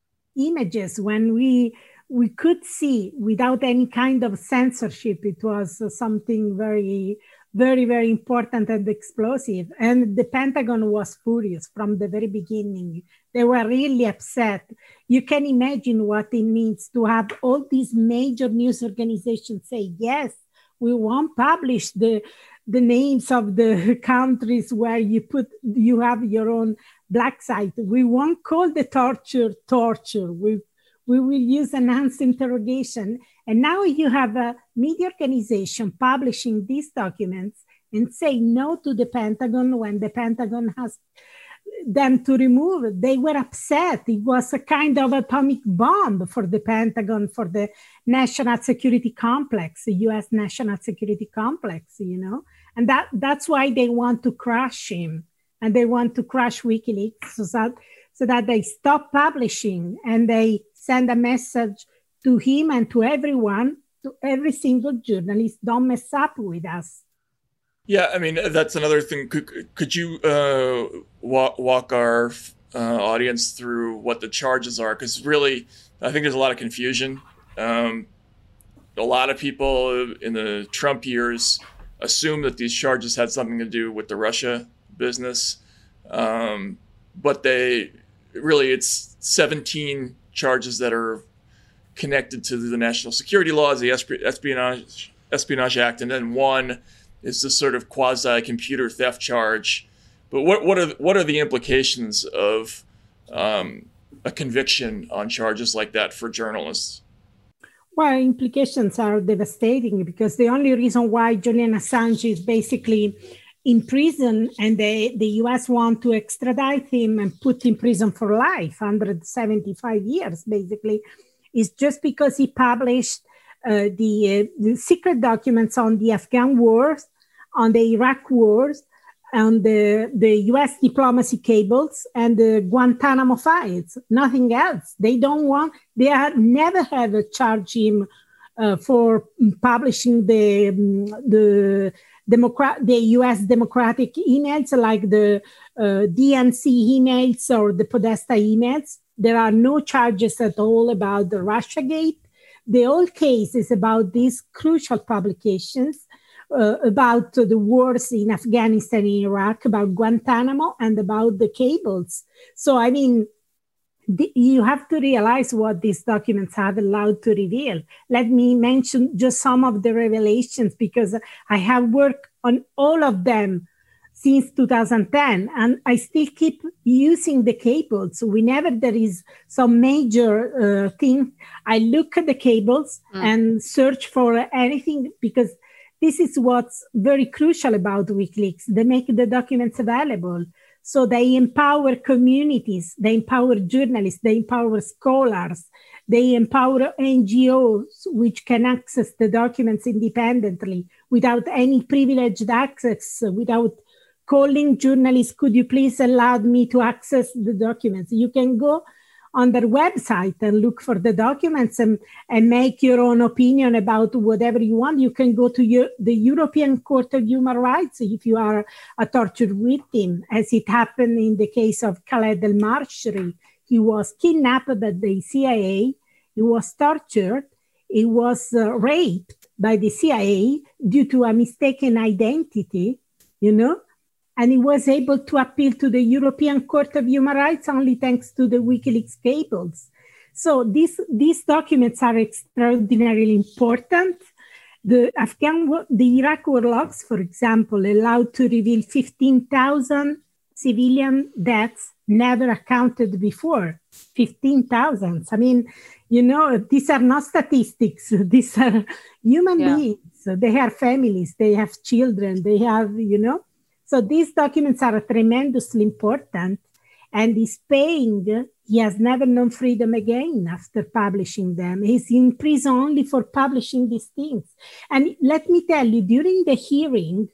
Speaker 3: images, when we we could see without any kind of censorship, it was uh, something very, very, very important and explosive. And the Pentagon was furious from the very beginning. They were really upset. You can imagine what it means to have all these major news organizations say, yes, we won't publish the, the names of the countries where you put you have your own black site. We won't call the torture torture. We we will use enhanced interrogation. And now you have a media organization publishing these documents and say no to the Pentagon when the Pentagon has them to remove it. They were upset. It was a kind of atomic bomb for the Pentagon, for the national security complex, the U S national security complex, you know? And that, that's why they want to crush him. And they want to crush WikiLeaks so that, so that they stop publishing and they send a message to him and to everyone, to every single journalist, don't mess up with us.
Speaker 2: Yeah, I mean, that's another thing. Could, could you uh, walk, walk our uh, audience through what the charges are? Because really, I think there's a lot of confusion. Um, a lot of people in the Trump years assumed that these charges had something to do with the Russia business. Um, but they really, it's seventeen charges that are connected to the national security laws, the Espionage, Espionage Act, and then one is this sort of quasi-computer theft charge. But what what are what are the implications of um, a conviction on charges like that for journalists?
Speaker 3: Well, implications are devastating because the only reason why Julian Assange is basically in prison and the, the U S want to extradite him and put in prison for life, one hundred seventy-five years, basically, is just because he published uh, the, uh, the secret documents on the Afghan wars, on the Iraq wars, on the, the U S diplomacy cables and the Guantanamo files, nothing else. They don't want, they are, never have charged him uh, for publishing the, the, Democrat, the U S Democratic emails like the uh, D N C emails or the Podesta emails. There are no charges at all about the Russiagate. The whole case is about these crucial publications uh, about uh, the wars in Afghanistan and Iraq, about Guantanamo, and about the cables. So, I mean, the, you have to realize what these documents have allowed to reveal. Let me mention just some of the revelations, because I have worked on all of them since two thousand ten, and I still keep using the cables. Whenever there is some major uh, thing, I look at the cables mm. and search for anything, because this is what's very crucial about WikiLeaks. They make the documents available. So they empower communities, they empower journalists, they empower scholars, they empower N G Os, which can access the documents independently without any privileged access, without calling journalists, could you please allow me to access the documents? You can go on their website and look for the documents and, and make your own opinion about whatever you want. You can go to your, the European Court of Human Rights if you are a tortured victim, as it happened in the case of Khaled El-Mashri. He was kidnapped by the C I A, he was tortured, he was uh, raped by the C I A due to a mistaken identity, you know? And he was able to appeal to the European Court of Human Rights only thanks to the WikiLeaks cables. So these, these documents are extraordinarily important. The Afghan, the Iraq war logs, for example, allowed to reveal fifteen thousand civilian deaths never accounted before. fifteen thousand. I mean, you know, these are not statistics. These are human yeah. beings. They have families, they have children, they have, you know. So these documents are tremendously important, and he's paying, he has never known freedom again after publishing them. He's in prison only for publishing these things. And let me tell you, during the hearing,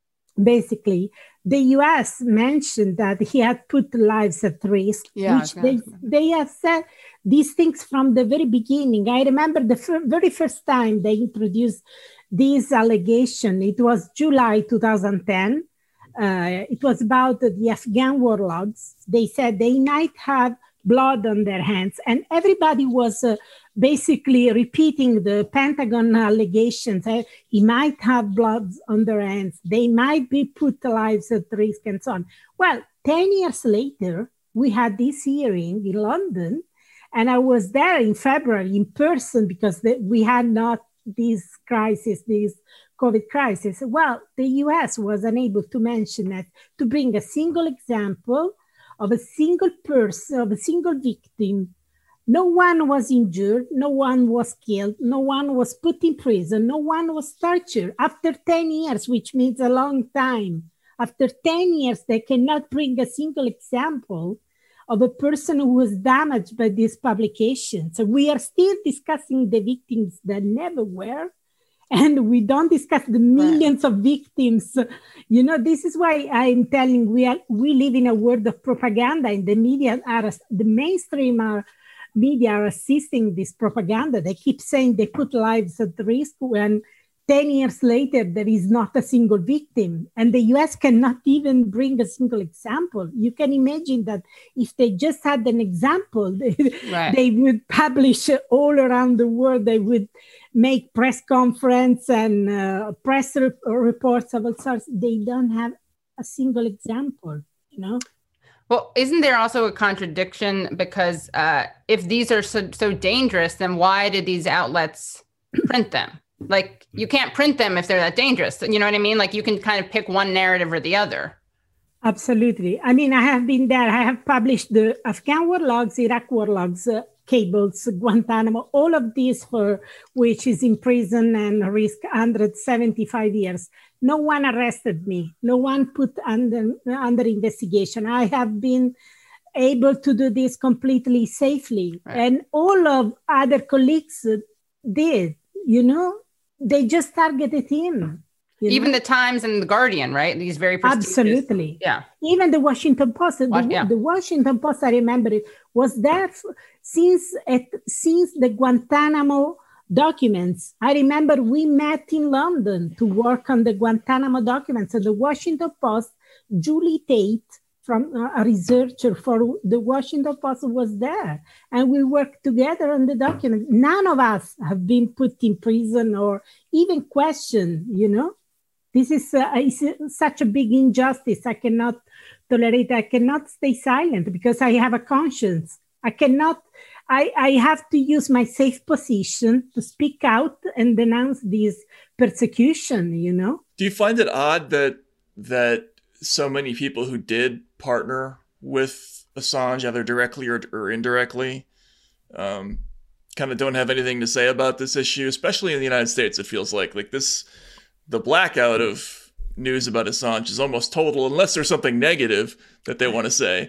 Speaker 3: basically, the U S mentioned that he had put lives at risk, yeah, which exactly. they, they have said these things from the very beginning. I remember the f- very first time they introduced this allegation, it was July two thousand ten. Uh, it was about the Afghan war logs. They said they might have blood on their hands, and everybody was uh, basically repeating the Pentagon allegations. Uh, he might have blood on their hands. They might be put lives at risk and so on. Well, ten years later, we had this hearing in London, and I was there in February in person because the, we had not this crisis, this COVID crisis. Well, the U S was unable to mention it, to bring a single example of a single person, of a single victim. No one was injured, no one was killed, no one was put in prison, no one was tortured. After ten years, which means a long time, after ten years, they cannot bring a single example of a person who was damaged by this publication. So we are still discussing the victims that never were. And we don't discuss the millions right. of victims. You know, this is why I'm telling we are, we live in a world of propaganda, and the media are, the mainstream are, media are assisting this propaganda. They keep saying they put lives at risk when ten years later, there is not a single victim. And the U S cannot even bring a single example. You can imagine that if they just had an example, they, right. they would publish all around the world. They would make press conference and uh, press re- reports of all sorts. They don't have a single example, you know?
Speaker 1: Well, isn't there also a contradiction? Because uh, if these are so, so dangerous, then why did these outlets print them? Like, you can't print them if they're that dangerous. You know what I mean? Like, you can kind of pick one narrative or the other.
Speaker 3: Absolutely. I mean, I have been there. I have published the Afghan war logs, Iraq war logs, uh, cables, Guantanamo, all of these for which is in prison and risk one hundred seventy-five years. No one arrested me. No one put under, under investigation. I have been able to do this completely safely. Right. And all of other colleagues did, you know, they just targeted him.
Speaker 1: Even
Speaker 3: know?
Speaker 1: the Times and the Guardian, right? These very
Speaker 3: absolutely,
Speaker 1: yeah.
Speaker 3: Even the Washington Post. The, yeah. the Washington Post, I remember it, was there for, since at, since the Guantanamo documents. I remember we met in London to work on the Guantanamo documents. At the Washington Post, Julie Tate, from uh, a researcher for the Washington Post, was there. And we worked together on the document. None of us have been put in prison or even questioned, you know. This is, uh, is such a big injustice. I cannot tolerate, I cannot stay silent because I have a conscience. I cannot, I, I have to use my safe position to speak out and denounce this persecution, you know?
Speaker 2: Do you find it odd that that so many people who did partner with Assange, either directly or, or indirectly, um, kind of don't have anything to say about this issue, especially in the United States? It feels like, like this, the blackout of news about Assange is almost total, unless there's something negative that they want to say.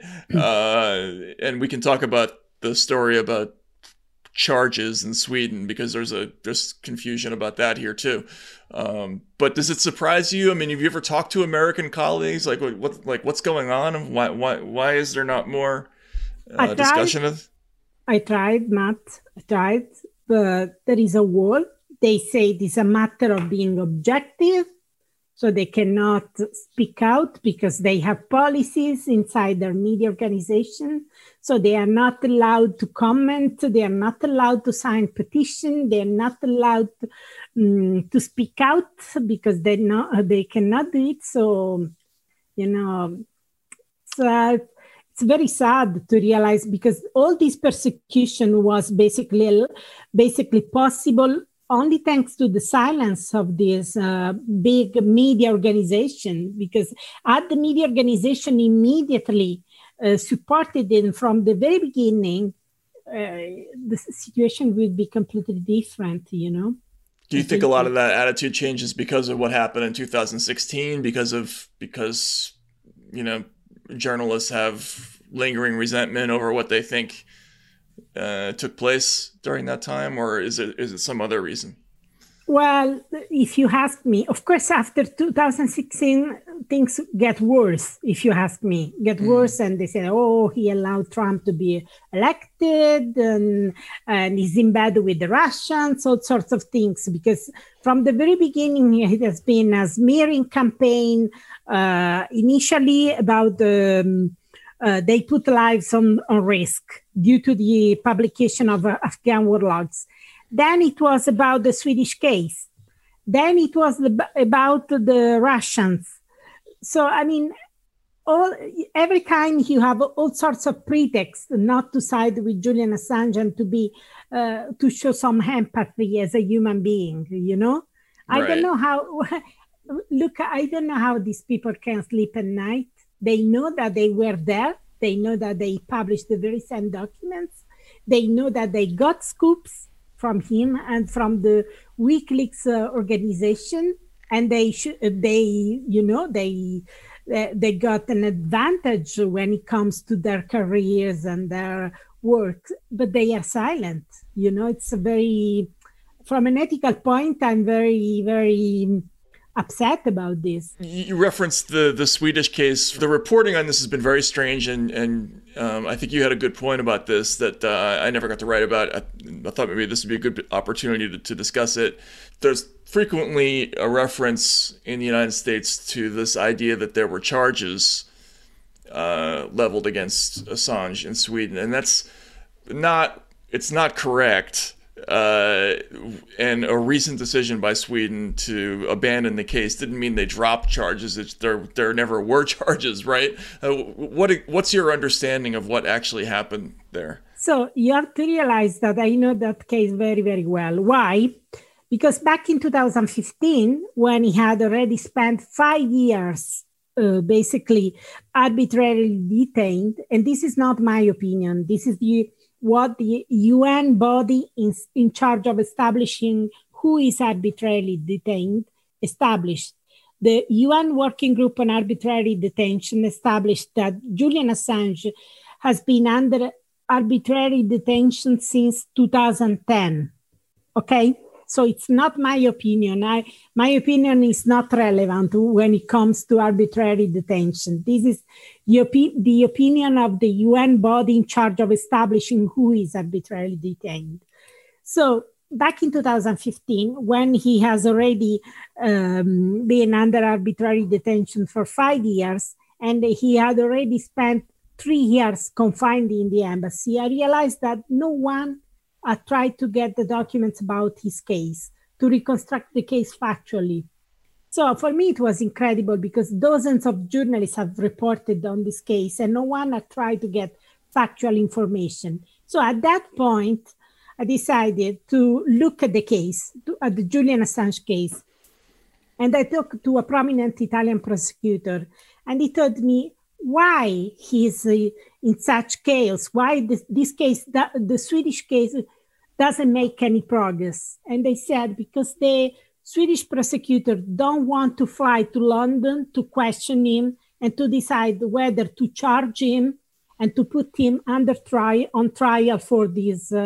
Speaker 2: Uh, and we can talk about the story about charges in Sweden, because there's a there's confusion about that here too. Um, but does it surprise you? I mean, have you ever talked to American colleagues? Like, what, what like what's going on? Why why why is there not more uh, discussion of?
Speaker 3: I tried, Matt. I tried, but there is a wall. They say it is a matter of being objective, so they cannot speak out because they have policies inside their media organization. So they are not allowed to comment. They are not allowed to sign petition. They are not allowed to, um, to speak out because they know they cannot do it. So, you know, so it's very sad to realize, because all this persecution was basically basically possible only thanks to the silence of this uh, big media organization, because had the media organization immediately uh, supported it from the very beginning, uh, the situation would be completely different, you know?
Speaker 2: Do you think a lot of that attitude changes because of what happened in two thousand sixteen, because of, because, you know, journalists have lingering resentment over what they think Uh, took place during that time, or is it is it some other reason?
Speaker 3: Well, if you ask me, of course, after two thousand sixteen, things get worse, if you ask me, get mm. worse. And they say, oh, he allowed Trump to be elected and, and he's in bed with the Russians, all sorts of things. Because from the very beginning, it has been a smearing campaign, uh, initially about the... Um, Uh, they put lives on, on risk due to the publication of uh, Afghan war logs. Then it was about the Swedish case. Then it was the, about the Russians. So, I mean, all every time you have all sorts of pretexts not to side with Julian Assange and to be uh, to show some empathy as a human being, you know? I right. don't know how, look, I don't know how these people can sleep at night. They know that they were there. They know that they published the very same documents. They know that they got scoops from him and from the WikiLeaks uh, organization. And they, sh- they, you know, they, they got an advantage when it comes to their careers and their work, but they are silent. You know, it's a very, from an ethical point, I'm very, very upset about this.
Speaker 2: You referenced the the Swedish case. The reporting on this has been very strange, and and um, I think you had a good point about this that uh, I never got to write about. I, I thought maybe this would be a good opportunity to, to discuss it. There's frequently a reference in the United States to this idea that there were charges uh, leveled against Assange in Sweden, and that's not, it's not correct. Uh, and a recent decision by Sweden to abandon the case didn't mean they dropped charges. It's, there, there never were charges, right? Uh, what, what's your understanding of what actually happened there?
Speaker 3: So you have to realize that I know that case very, very well. Why? Because back in two thousand fifteen, when he had already spent five years uh, basically arbitrarily detained, and this is not my opinion, this is the what the U N body in, in charge of establishing who is arbitrarily detained established. The U N Working Group on Arbitrary Detention established that Julian Assange has been under arbitrary detention since two thousand ten. Okay? So it's not my opinion. I, my opinion is not relevant when it comes to arbitrary detention. This is the, opi- the opinion of the U N body in charge of establishing who is arbitrarily detained. So back in two thousand fifteen, when he has already um, been under arbitrary detention for five years, and he had already spent three years confined in the embassy, I realized that no one had tried to get the documents about his case, to reconstruct the case factually. So for me, it was incredible because dozens of journalists have reported on this case and no one had tried to get factual information. So at that point, I decided to look at the case, to, at the Julian Assange case. And I talked to a prominent Italian prosecutor, and he told me why he's uh, in such chaos, why this, this case, the, the Swedish case, doesn't make any progress. And they said because the Swedish prosecutor don't want to fly to London to question him and to decide whether to charge him and to put him under trial on trial for these uh,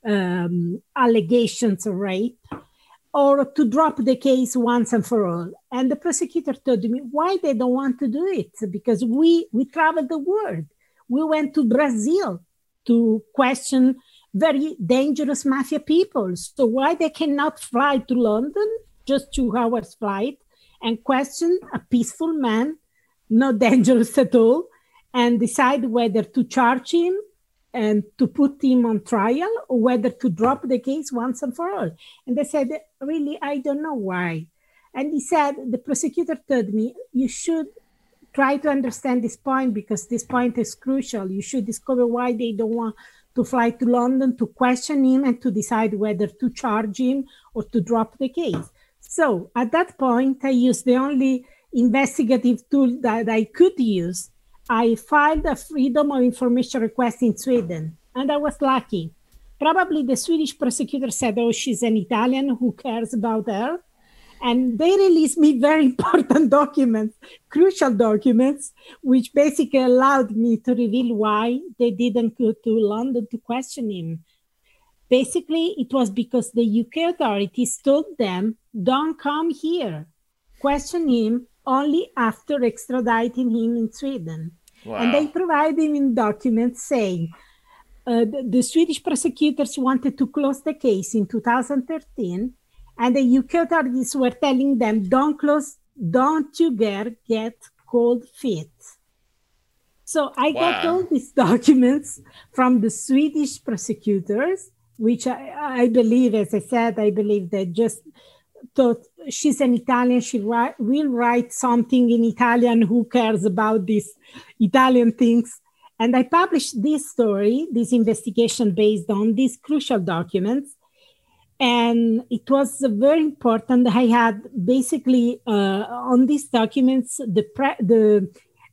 Speaker 3: um, allegations of rape, or to drop the case once and for all. And the prosecutor told me why they don't want to do it, because we we traveled the world. We went to Brazil to question very dangerous mafia people. So why they cannot fly to London, just two hours flight, and question a peaceful man, not dangerous at all, and decide whether to charge him and to put him on trial or whether to drop the case once and for all. And they said, really, I don't know why. And he said, the prosecutor told me, you should try to understand this point because this point is crucial. You should discover why they don't want to fly to London to question him and to decide whether to charge him or to drop the case. So at that point, I used the only investigative tool that I could use. I filed a freedom of information request in Sweden, and I was lucky. Probably the Swedish prosecutor said, oh, she's an Italian, who cares about her? And they released me very important documents, crucial documents, which basically allowed me to reveal why they didn't go to London to question him. Basically, it was because the U K authorities told them, don't come here. Question him only after extraditing him in Sweden. Wow. And they provided him documents saying uh, the, the Swedish prosecutors wanted to close the case in two thousand thirteen, and the U K authorities were telling them, don't close, don't you dare get cold feet. So I wow. got all these documents from the Swedish prosecutors, which I, I believe, as I said, I believe they just thought she's an Italian, she write, will write something in Italian, who cares about these Italian things. And I published this story, this investigation based on these crucial documents. And it was very important. I had basically uh, on these documents, the pre- the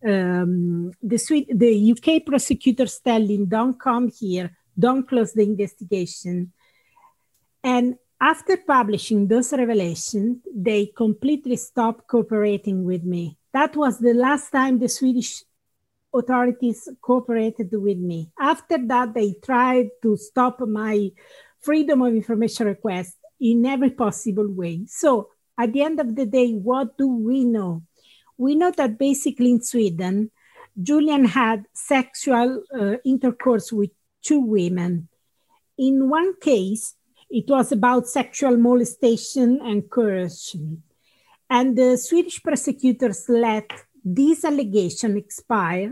Speaker 3: um, the, Swe- the U K prosecutors telling, don't come here, don't close the investigation. And after publishing those revelations, they completely stopped cooperating with me. That was the last time the Swedish authorities cooperated with me. After that, they tried to stop my freedom of information request in every possible way. So at the end of the day, what do we know? We know that basically in Sweden, Julian had sexual uh, intercourse with two women. In one case, it was about sexual molestation and coercion. And the Swedish prosecutors let this allegation expire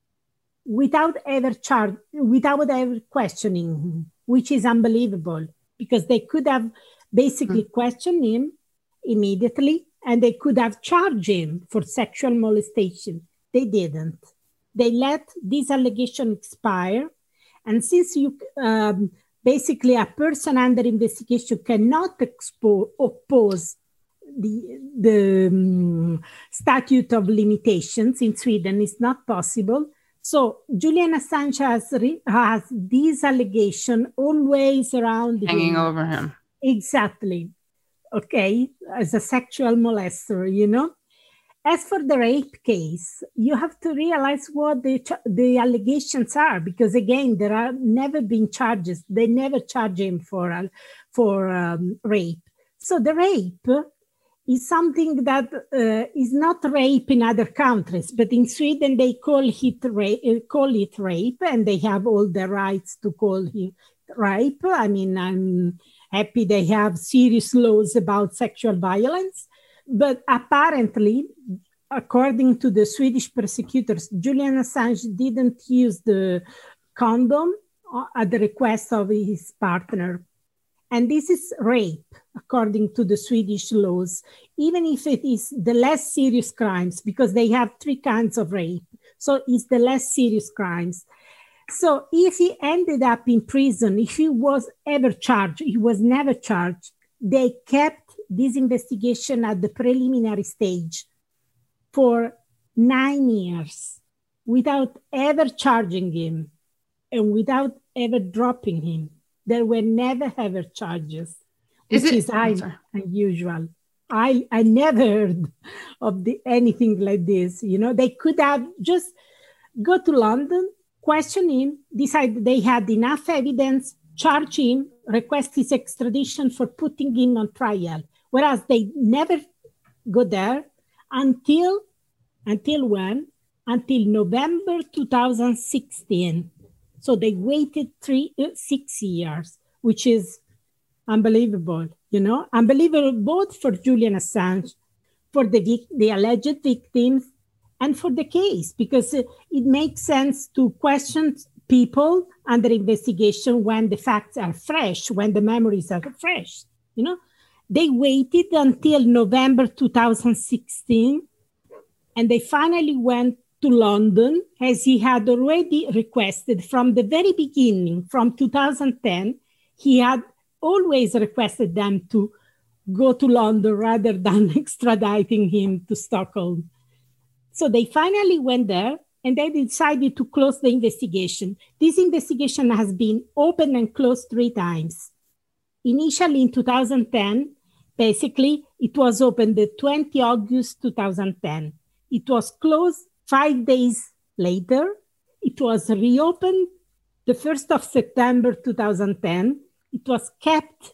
Speaker 3: without ever charge, without ever questioning him, which is unbelievable, because they could have basically mm. questioned him immediately and they could have charged him for sexual molestation. They didn't. They let this allegation expire. And since you um, basically a person under investigation cannot expo- oppose the, the um, statute of limitations in Sweden, it's not possible. So Julian Assange has, re- has this allegation always around
Speaker 1: hanging
Speaker 3: him.
Speaker 1: over him.
Speaker 3: Exactly. Okay, as a sexual molester, you know. As for the rape case, you have to realize what the, ch- the allegations are, because again, there are never been charges. They never charge him for, uh, for um, rape. So the rape is something that uh, is not rape in other countries, but in Sweden they call it, ra- call it rape, and they have all the rights to call it rape. I mean, I'm happy they have serious laws about sexual violence. But apparently, according to the Swedish prosecutors, Julian Assange didn't use the condom at the request of his partner. And this is rape, according to the Swedish laws, even if it is the less serious crimes, because they have three kinds of rape. So it's the less serious crimes. So if he ended up in prison, if he was ever charged, he was never charged, they kept this investigation at the preliminary stage for nine years without ever charging him and without ever dropping him. There were never ever charges, which is, it, is highly unusual. I, I never heard of the, anything like this. You know, they could have just go to London, question him, decide they had enough evidence, charge him, request his extradition for putting him on trial. Whereas they never go there until, until when? Until November two thousand sixteen. So they waited three, uh, six years, which is unbelievable, you know, unbelievable both for Julian Assange, for the, vic- the alleged victims, and for the case, because uh, it makes sense to question people under investigation when the facts are fresh, when the memories are fresh, you know. They waited until November two thousand sixteen, and they finally went to London, as he had already requested from the very beginning, from two thousand ten. He had always requested them to go to London rather than extraditing him to Stockholm. So they finally went there, and they decided to close the investigation. This investigation has been opened and closed three times. Initially in two thousand ten, basically, it was opened the twentieth of August two thousand ten. It was closed five days later. It was reopened the first of September two thousand ten. It was kept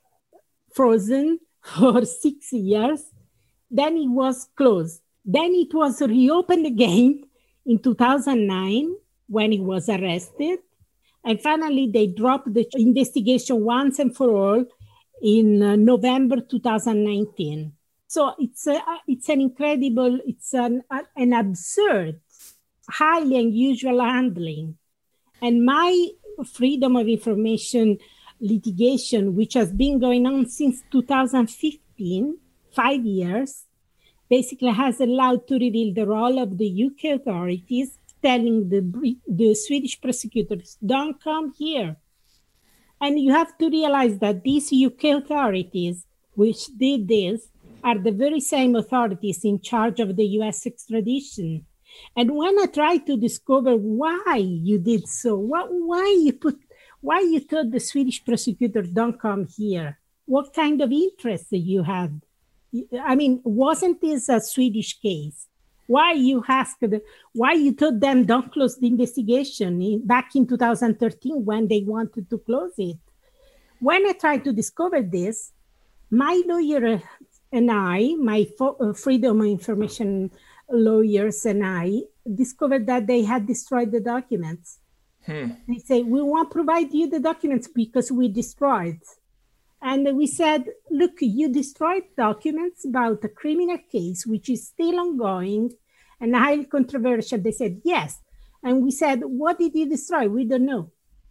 Speaker 3: frozen for six years. Then it was closed. Then it was reopened again in two thousand nine when he was arrested. And finally, they dropped the investigation once and for all in uh, November two thousand nineteen. So it's a, it's an incredible, it's an, an absurd, highly unusual handling. And my freedom of information litigation, which has been going on since two thousand fifteen, five years, basically has allowed to reveal the role of the U K authorities, telling the, the Swedish prosecutors, don't come here. And you have to realize that these U K authorities, which did this, are the very same authorities in charge of the U S extradition. And when I tried to discover why you did so, what, why you put, why you told the Swedish prosecutor, don't come here, what kind of interest you had? I mean, wasn't this a Swedish case? Why you asked, why you told them don't close the investigation in, back in two thousand thirteen when they wanted to close it? When I tried to discover this, my lawyer and I, my fo- freedom of information lawyers and I, discovered that they had destroyed the documents. Hmm. They say, we won't provide you the documents because we destroyed. And we said, look, you destroyed documents about a criminal case, which is still ongoing and highly controversial. They said, yes. And we said, what did you destroy? We don't know.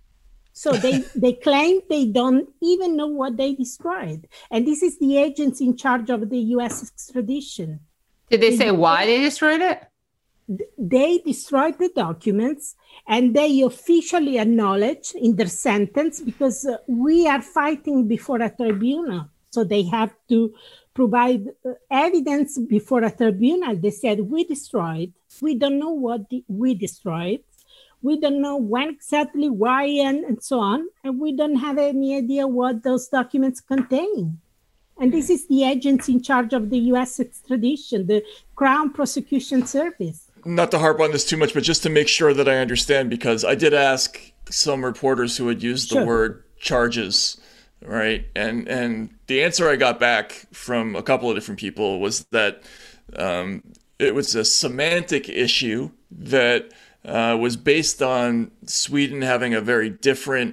Speaker 3: So they, they claim they don't even know what they destroyed. And this is the agency in charge of the U S extradition.
Speaker 1: Did they, they say why they destroyed it?
Speaker 3: They destroyed the documents, and they officially acknowledge in their sentence, because uh, we are fighting before a tribunal. So they have to provide uh, evidence before a tribunal. They said, we destroyed. We don't know what the, we destroyed. We don't know when exactly, why, and, and so on. And we don't have any idea what those documents contain. And this is the agency in charge of the U S extradition, the Crown Prosecution Service.
Speaker 2: Not to harp on this too much, but just to make sure that I understand, because I did ask some reporters who had used the sure. word charges, right? And and the answer I got back from a couple of different people was that um, it was a semantic issue that uh, was based on Sweden having a very different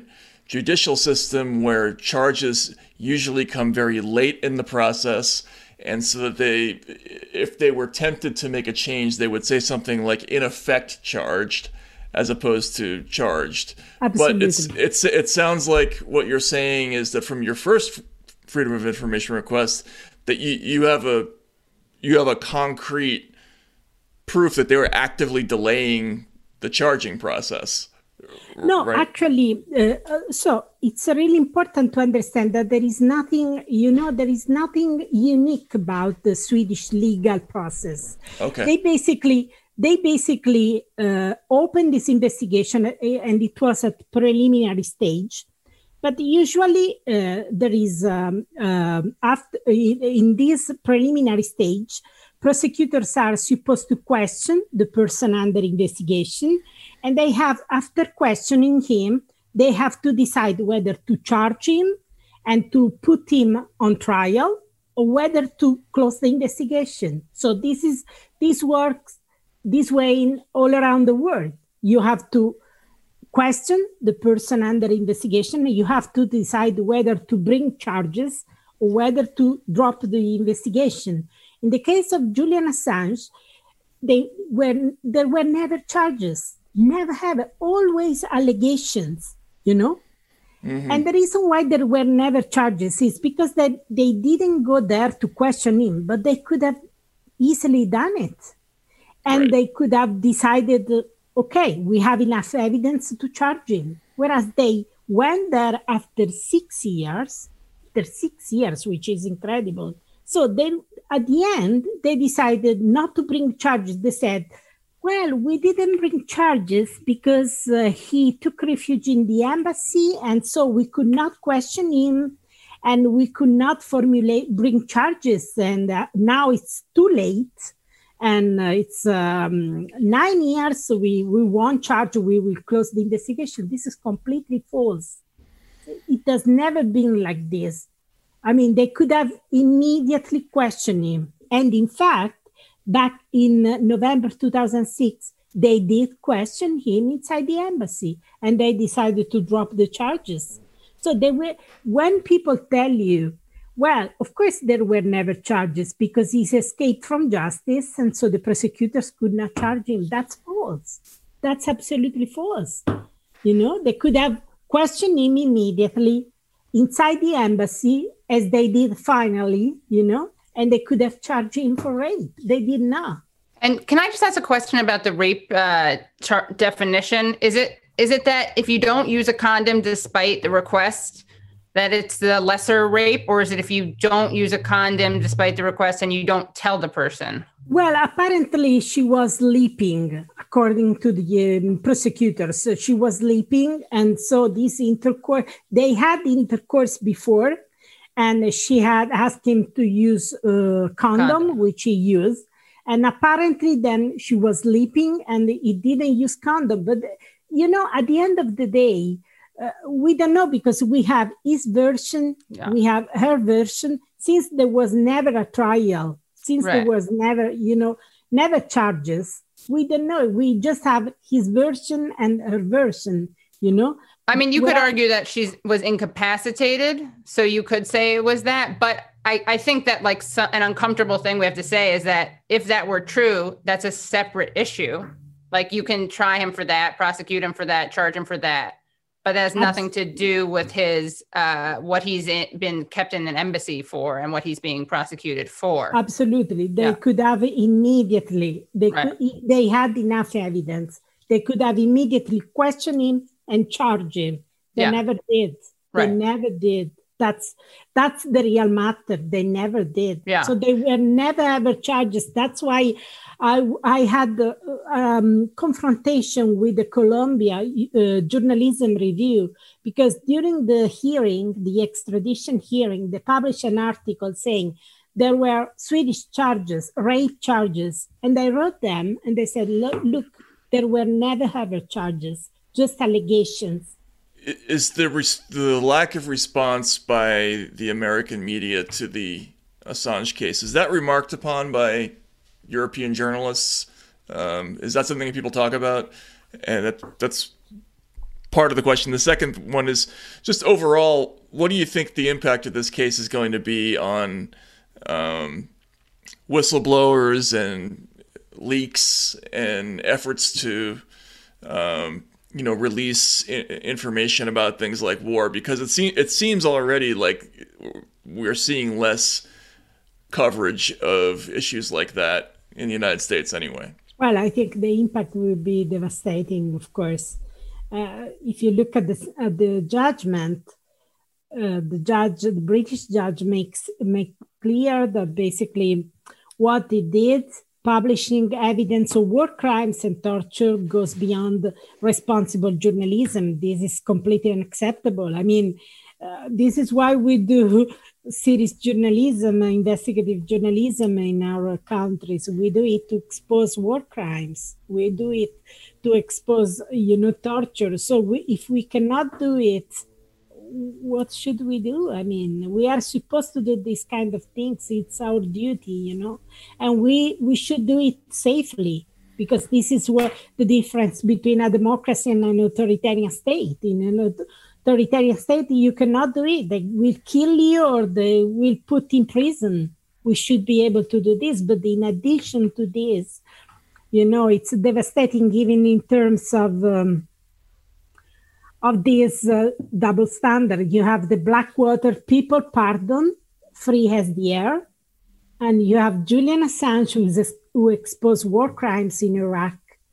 Speaker 2: judicial system where charges usually come very late in the process. And so that they, if they were tempted to make a change, they would say something like in effect charged as opposed to charged.
Speaker 3: Absolutely.
Speaker 2: But it's, it's, it sounds like what you're saying is that from your first Freedom of Information request, that you, you have a, you have a concrete proof that they were actively delaying the charging process.
Speaker 3: No,
Speaker 2: right?
Speaker 3: actually, uh, uh, so it's really important to understand that there is nothing, you know, there is nothing unique about the Swedish legal process.
Speaker 2: Okay.
Speaker 3: They basically, they basically uh, opened this investigation, uh, and it was at preliminary stage. But usually uh, there is, um, um, after in, in this preliminary stage, prosecutors are supposed to question the person under investigation. And they have, after questioning him, they have to decide whether to charge him and to put him on trial or whether to close the investigation. So this is this works this way in all around the world. You have to question the person under investigation. You have to decide whether to bring charges or whether to drop the investigation. In the case of Julian Assange, they were there were never charges. Never have, always allegations, you know? Mm-hmm. And the reason why there were never charges is because that they didn't go there to question him, but they could have easily done it. And right. They could have decided, okay, we have enough evidence to charge him. Whereas they went there after six years, after six years, which is incredible. So then at the end, they decided not to bring charges. They said, well, we didn't bring charges because uh, he took refuge in the embassy, and so we could not question him, and we could not formulate bring charges. And uh, now it's too late, and uh, it's um, nine years. So we we won't charge. We will close the investigation. This is completely false. It has never been like this. I mean, they could have immediately questioned him, and in fact, back in November two thousand six, they did question him inside the embassy, and they decided to drop the charges. So they were, when people tell you, well, of course there were never charges because he's escaped from justice, and so the prosecutors could not charge him. That's false. That's absolutely false. You know, they could have questioned him immediately inside the embassy, as they did finally, you know, and they could have charged him for rape. They did not.
Speaker 1: And can I just ask a question about the rape uh, char- definition? Is it is it that if you don't use a condom despite the request, that it's the lesser rape? Or is it if you don't use a condom despite the request and you don't tell the person?
Speaker 3: Well, apparently she was sleeping, according to the um, prosecutors. So she was sleeping. And so this intercourse, they had intercourse before. And she had asked him to use a condom, condom, which he used. And apparently then she was sleeping and he didn't use condom. But, you know, at the end of the day, uh, we don't know because we have his version, yeah. we have her version. Since there was never a trial, since right. there was never, you know, never charges, we don't know. We just have his version and her version, you know.
Speaker 1: I mean, you could well, argue that she was incapacitated, so you could say it was that. But I, I think that like so, an uncomfortable thing we have to say is that if that were true, that's a separate issue. Like you can try him for that, prosecute him for that, charge him for that. But that has nothing to do with his uh, what he's in, been kept in an embassy for and what he's being prosecuted for.
Speaker 3: Absolutely. They yeah. could have immediately, they, right. could, they had enough evidence. They could have immediately questioned him and charge him. They yeah. never did. They right. never did. That's that's the real matter. They never did.
Speaker 1: Yeah.
Speaker 3: So they were never ever charges. That's why I I had the um, confrontation with the Columbia uh, Journalism Review, because during the hearing, the extradition hearing, they published an article saying there were Swedish charges, rape charges, and I wrote them and they said, look, look there were never ever charges. Just allegations.
Speaker 2: Is the res- the lack of response by the American media to the Assange case, is that remarked upon by European journalists? Um, is that something that people talk about? And that, that's part of the question. The second one is just overall, what do you think the impact of this case is going to be on um, whistleblowers and leaks and efforts to, um, you know, release I- information about things like war? Because it, se- it seems already like we're seeing less coverage of issues like that in the United States anyway.
Speaker 3: Well, I think the impact will be devastating, of course. Uh, if you look at the, at the judgment, uh, the judge, the British judge makes make clear that basically what he did, publishing evidence of war crimes and torture, goes beyond responsible journalism. This is completely unacceptable. I mean, uh, this is why we do serious journalism, investigative journalism in our countries. We do it to expose war crimes. We do it to expose, you know, torture. So we, if we cannot do it, what should we do? I mean, we are supposed to do these kind of things. It's our duty, you know, and we, we should do it safely, because this is where the difference between a democracy and an authoritarian state. In an authoritarian state, you cannot do it. They will kill you or they will put in prison. We should be able to do this. But in addition to this, you know, it's devastating even in terms of um, of this uh, double standard. You have the Blackwater people pardon, free as the air, and you have Julian Assange, who, is, who exposed war crimes in Iraq,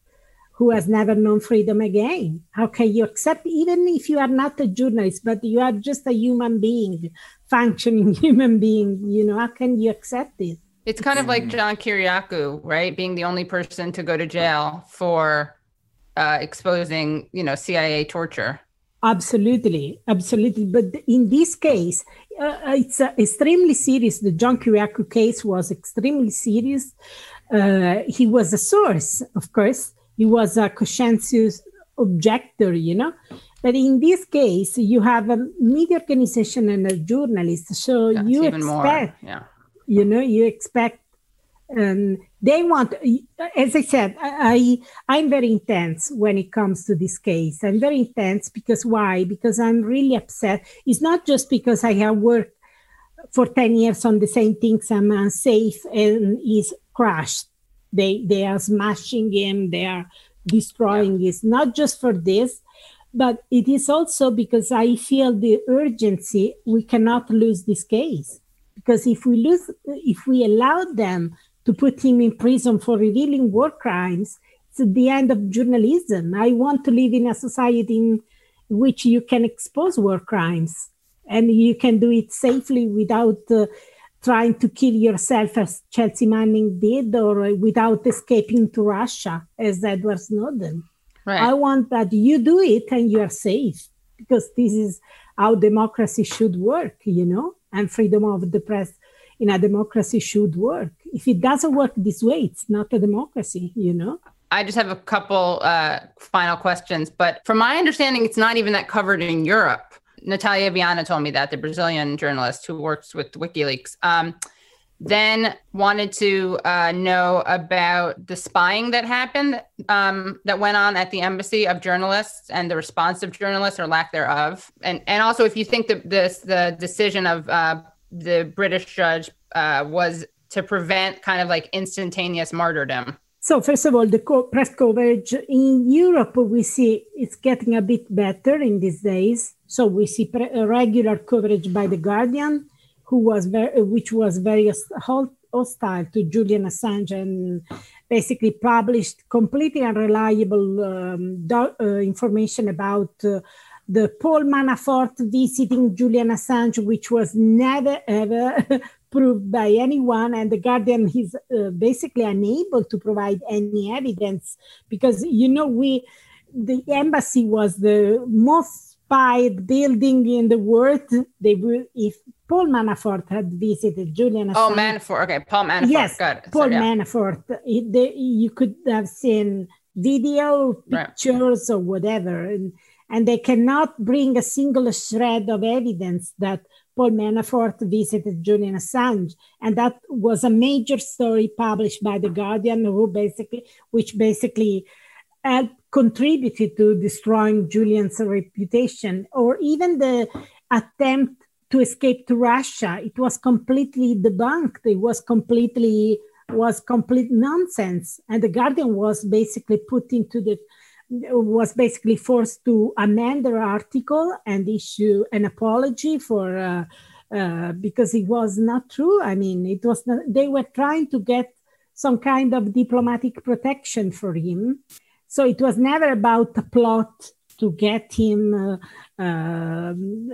Speaker 3: who has never known freedom again. How can you accept, even if you are not a journalist, but you are just a human being, functioning human being, you know, how can you accept it?
Speaker 1: It's kind of like John Kiriakou, right? Being the only person to go to jail for uh, exposing, you know, C I A torture. Absolutely,
Speaker 3: absolutely. But in this case, uh, it's uh, extremely serious. The John Kiriakou case was extremely serious. Uh, he was a source, of course. He was a conscientious objector, you know. But in this case, you have a media organization and a journalist. So That's you expect, more. Yeah. you know, you expect, um, they want, as I said, I, I'm very intense when it comes to this case. I'm very intense because why? Because I'm really upset. It's not just because I have worked for ten years on the same things, I'm unsafe and he's crashed. They they are smashing him, they are destroying yeah. It's not just for this, but it is also because I feel the urgency. We cannot lose this case, because if we lose, if we allow them to put him in prison for revealing war crimes, it's the end of journalism. I want to live in a society in which you can expose war crimes and you can do it safely without uh, trying to kill yourself as Chelsea Manning did, or without escaping to Russia as Edward Snowden. Right. I want that you do it and you are safe, because this is how democracy should work, you know, and freedom of the press in a democracy should work. If it doesn't work this way, it's not a democracy, you know.
Speaker 1: I just have a couple uh, final questions, but from my understanding, it's not even that covered in Europe. Natalia Viana told me that, the Brazilian journalist who works with WikiLeaks, um, then wanted to uh, know about the spying that happened, um, that went on at the embassy of journalists and the response of journalists or lack thereof. And and also if you think that this, the decision of uh, the British judge uh, was to prevent kind of like instantaneous martyrdom.
Speaker 3: So first of all, the co- press coverage in Europe, we see it's getting a bit better in these days. So we see pre- regular coverage by The Guardian, who was very, which was very hostile to Julian Assange and basically published completely unreliable um, do- uh, information about uh, the Paul Manafort visiting Julian Assange, which was never, ever proved by anyone. And The Guardian is uh, basically unable to provide any evidence because, you know, we the embassy was the most spied building in the world. They were, if Paul Manafort had visited Julian Assange.
Speaker 1: Oh, Manafort. Okay, Paul Manafort.
Speaker 3: Yes,
Speaker 1: Got it.
Speaker 3: Paul
Speaker 1: so, yeah.
Speaker 3: Manafort. It, they, you could have seen video, pictures, right. or whatever. And, and they cannot bring a single shred of evidence that Paul Manafort visited Julian Assange. And that was a major story published by The Guardian, who basically, which basically helped contributed to destroying Julian's reputation, or even the attempt to escape to Russia. It was completely debunked. It was completely was complete nonsense, and the Guardian was basically put into the was basically forced to amend their article and issue an apology for uh, uh, because it was not true. I mean, it was not, they were trying to get some kind of diplomatic protection for him. So it was never about a plot to get him uh, uh,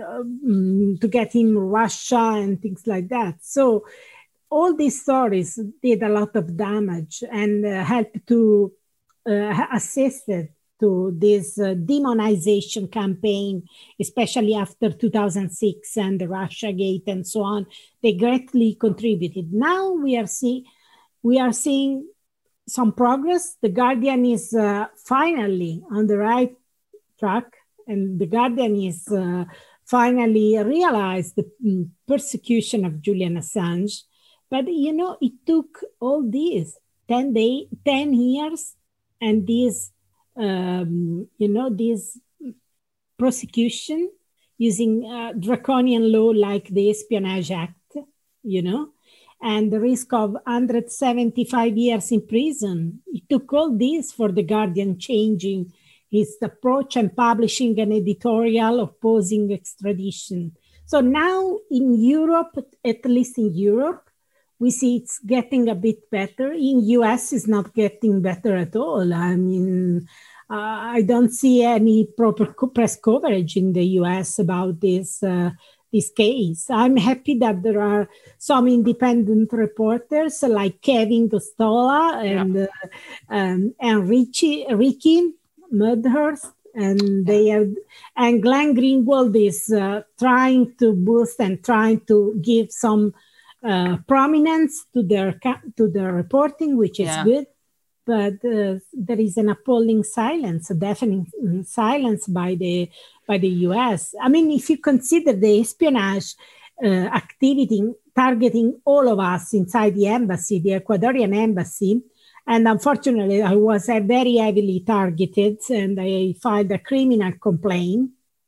Speaker 3: to get him Russia and things like that. So all these stories did a lot of damage and uh, helped to uh, assisted to this uh, demonization campaign, especially after two thousand six and the Russiagate and so on. They greatly contributed. Now we are seeing we are seeing some progress. The Guardian is uh, finally on the right track, and the Guardian is uh, finally realized the mm, persecution of Julian Assange. But, you know, it took all these ten, day, ten years and this, um, you know, this prosecution using uh, draconian law like the Espionage Act, you know, and the risk of one hundred seventy-five years in prison. It took all this for the Guardian changing his approach and publishing an editorial opposing extradition. So now in Europe, at least in Europe, we see it's getting a bit better. In U S, it's not getting better at all. I mean, uh, I don't see any proper co- press coverage in the U S about this uh, this case. I'm happy that there are some independent reporters like Kevin Gostola and yeah. uh, um, and Richie, Ricky Mudhurst, and they are, and Glenn Greenwald is uh, trying to boost and trying to give some uh, prominence to their to their reporting, which is yeah. good. But uh, there is an appalling silence, a deafening silence by the by the U S. I mean, if you consider the espionage uh, activity targeting all of us inside the embassy, the Ecuadorian embassy, and unfortunately, I was uh, very heavily targeted, and I filed a criminal complaint.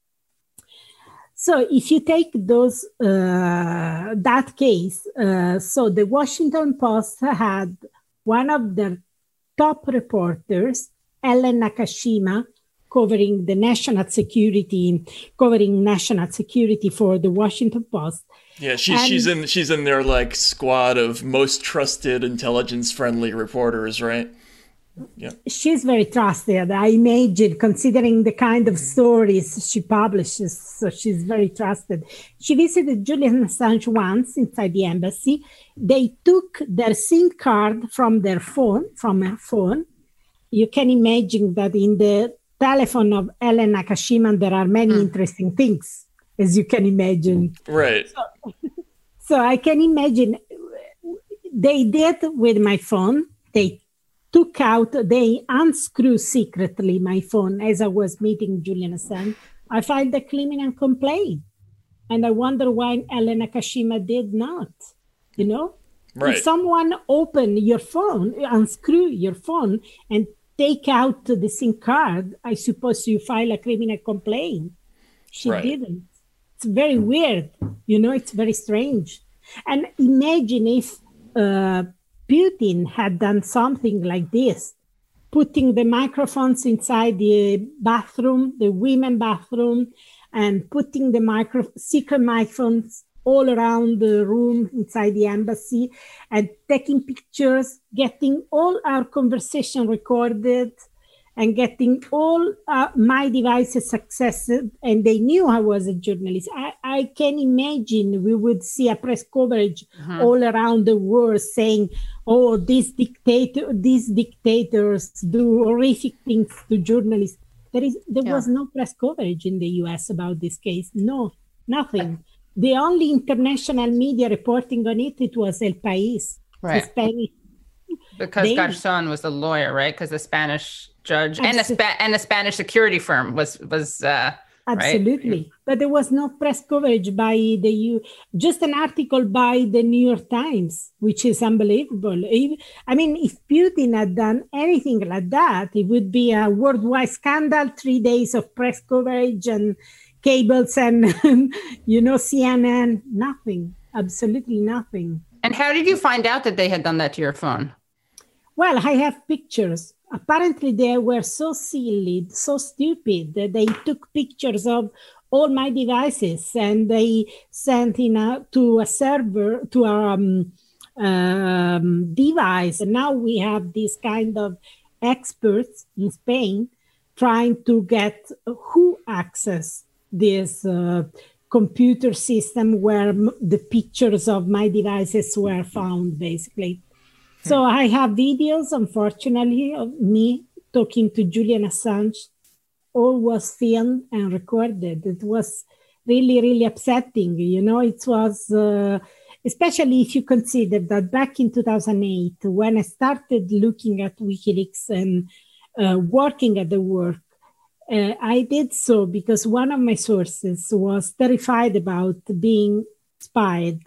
Speaker 3: So if you take those uh, that case, uh, so the Washington Post had one of their top reporters, Ellen Nakashima, covering the national security, covering national security for the Washington Post.
Speaker 2: Yeah, she, she's in she's in their like squad of most trusted intelligence-friendly reporters, right? Yeah,
Speaker 3: she's very trusted. I imagine, considering the kind of stories she publishes, so she's very trusted. She visited Julian Assange once inside the embassy. They took their SIM card from their phone, from her phone. You can imagine that in the telephone of Ellen Nakashima, there are many mm. interesting things, as you can imagine.
Speaker 2: Right.
Speaker 3: So, so I can imagine they did with my phone. They took out, they unscrewed secretly my phone as I was meeting Julian Assange. I filed a criminal complaint. And I wonder why Ellen Nakashima did not, you know?
Speaker 2: Right.
Speaker 3: If someone open your phone, unscrew your phone and take out the SIM card, I suppose you file a criminal complaint. She right. didn't. It's very weird, you know, it's very strange. And imagine if uh, Putin had done something like this, putting the microphones inside the bathroom, the women bathroom, and putting the micro secret microphones all around the room inside the embassy, and taking pictures, getting all our conversation recorded, and getting all uh, my devices accessed, and they knew I was a journalist. I, I can imagine we would see a press coverage uh-huh. all around the world saying, oh, these dictator, these dictators do horrific things to journalists. There is, there yeah. was no press coverage in the U S about this case. No, nothing. The only international media reporting on it, it was El País.
Speaker 1: Right.
Speaker 3: Spanish.
Speaker 1: Because they, Garzón was the lawyer, right? Because the Spanish judge and a, Spa- and a Spanish security firm was was uh,
Speaker 3: Absolutely.
Speaker 1: Right?
Speaker 3: But there was no press coverage by the U, just an article by the New York Times, which is unbelievable. If, I mean, if Putin had done anything like that, it would be a worldwide scandal, three days of press coverage and cables and, you know, C N N, nothing, absolutely nothing.
Speaker 1: And how did you find out that they had done that to your phone?
Speaker 3: Well, I have pictures. Apparently, they were so silly, so stupid that they took pictures of all my devices and they sent in a, to a server, to a um, um, device. And now we have this kind of experts in Spain trying to get who access this uh, computer system where m- the pictures of my devices were found, basically. So I have videos, unfortunately, of me talking to Julian Assange. All was filmed and recorded. It was really, really upsetting. You know, it was, uh, especially if you consider that back in two thousand eight, when I started looking at WikiLeaks and uh, working at the work, uh, I did so because one of my sources was terrified about being spied.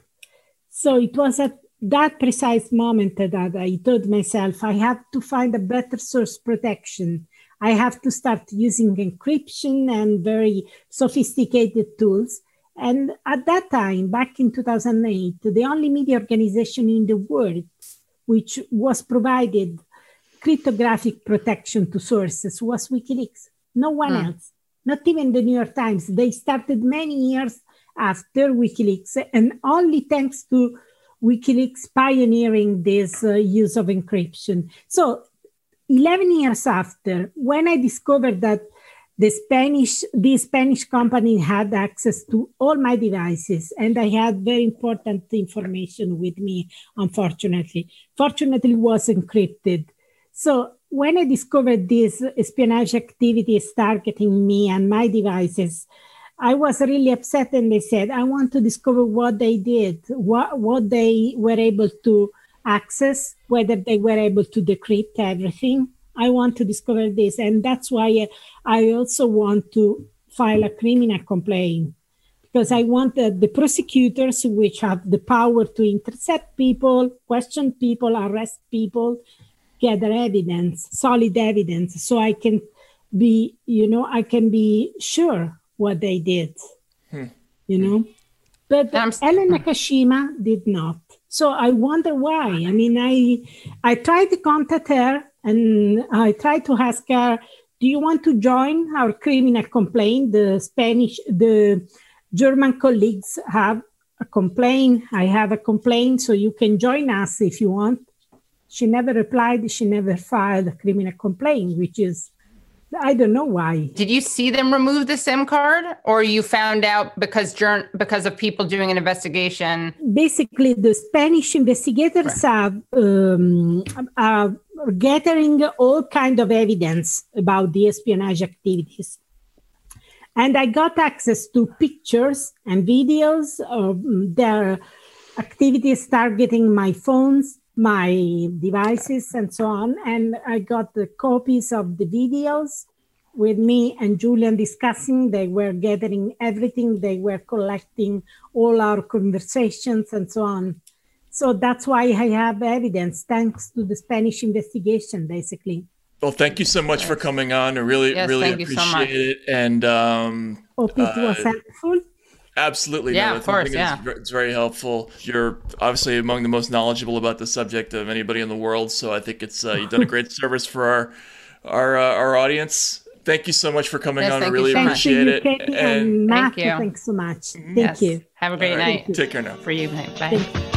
Speaker 3: So it was at that precise moment that I told myself, I have to find a better source protection. I have to start using encryption and very sophisticated tools. And at that time, back in two thousand eight, the only media organization in the world which was provided cryptographic protection to sources was WikiLeaks. No one mm. else, not even the New York Times. They started many years after WikiLeaks, and only thanks to WikiLeaks pioneering this uh, use of encryption. So eleven years after, when I discovered that the Spanish, the Spanish company had access to all my devices, and I had very important information with me, unfortunately. Fortunately, it was encrypted. So when I discovered this espionage activities targeting me and my devices, I was really upset, and they said, I want to discover what they did, what, what they were able to access, whether they were able to decrypt everything. I want to discover this. And that's why I also want to file a criminal complaint, because I want that the prosecutors, which have the power to intercept people, question people, arrest people, gather evidence, solid evidence, so I can be, you know, I can be sure what they did, hmm. you know. But um, Ellen Nakashima did not. So I wonder why. I mean, I I tried to contact her and I tried to ask her, do you want to join our criminal complaint? The Spanish, the German colleagues have a complaint. I have a complaint, so you can join us if you want. She never replied. She never filed a criminal complaint, which is, I don't know why.
Speaker 1: Did you see them remove the SIM card, or you found out because because of people doing an investigation?
Speaker 3: Basically, the Spanish investigators right. are, um, are gathering all kind of evidence about the espionage activities. And I got access to pictures and videos of their activities targeting my phones, my devices, and so on. And I got the copies of the videos with me and Julian discussing. They were gathering everything. They were collecting all our conversations and so on. So that's why I have evidence, thanks to the Spanish investigation, basically.
Speaker 2: Well, thank you so much for coming on. I really,
Speaker 1: yes,
Speaker 2: really
Speaker 1: appreciate
Speaker 2: so it. And um,
Speaker 3: hope it was uh, helpful.
Speaker 2: Absolutely.
Speaker 1: Yeah,
Speaker 2: no,
Speaker 1: of course. Yeah.
Speaker 2: It's, it's very helpful. You're obviously among the most knowledgeable about the subject of anybody in the world. So I think it's uh, you've done a great service for our our uh, our audience. Thank you so much for coming
Speaker 1: yes,
Speaker 2: on. I
Speaker 1: you
Speaker 2: really
Speaker 1: so
Speaker 2: appreciate
Speaker 3: you,
Speaker 2: it.
Speaker 3: Katie, and, and Matt, thank you. Thanks so much. Thank
Speaker 1: yes.
Speaker 3: you.
Speaker 1: Have a great
Speaker 2: right.
Speaker 1: night.
Speaker 2: Take care now.
Speaker 1: For you. Bye.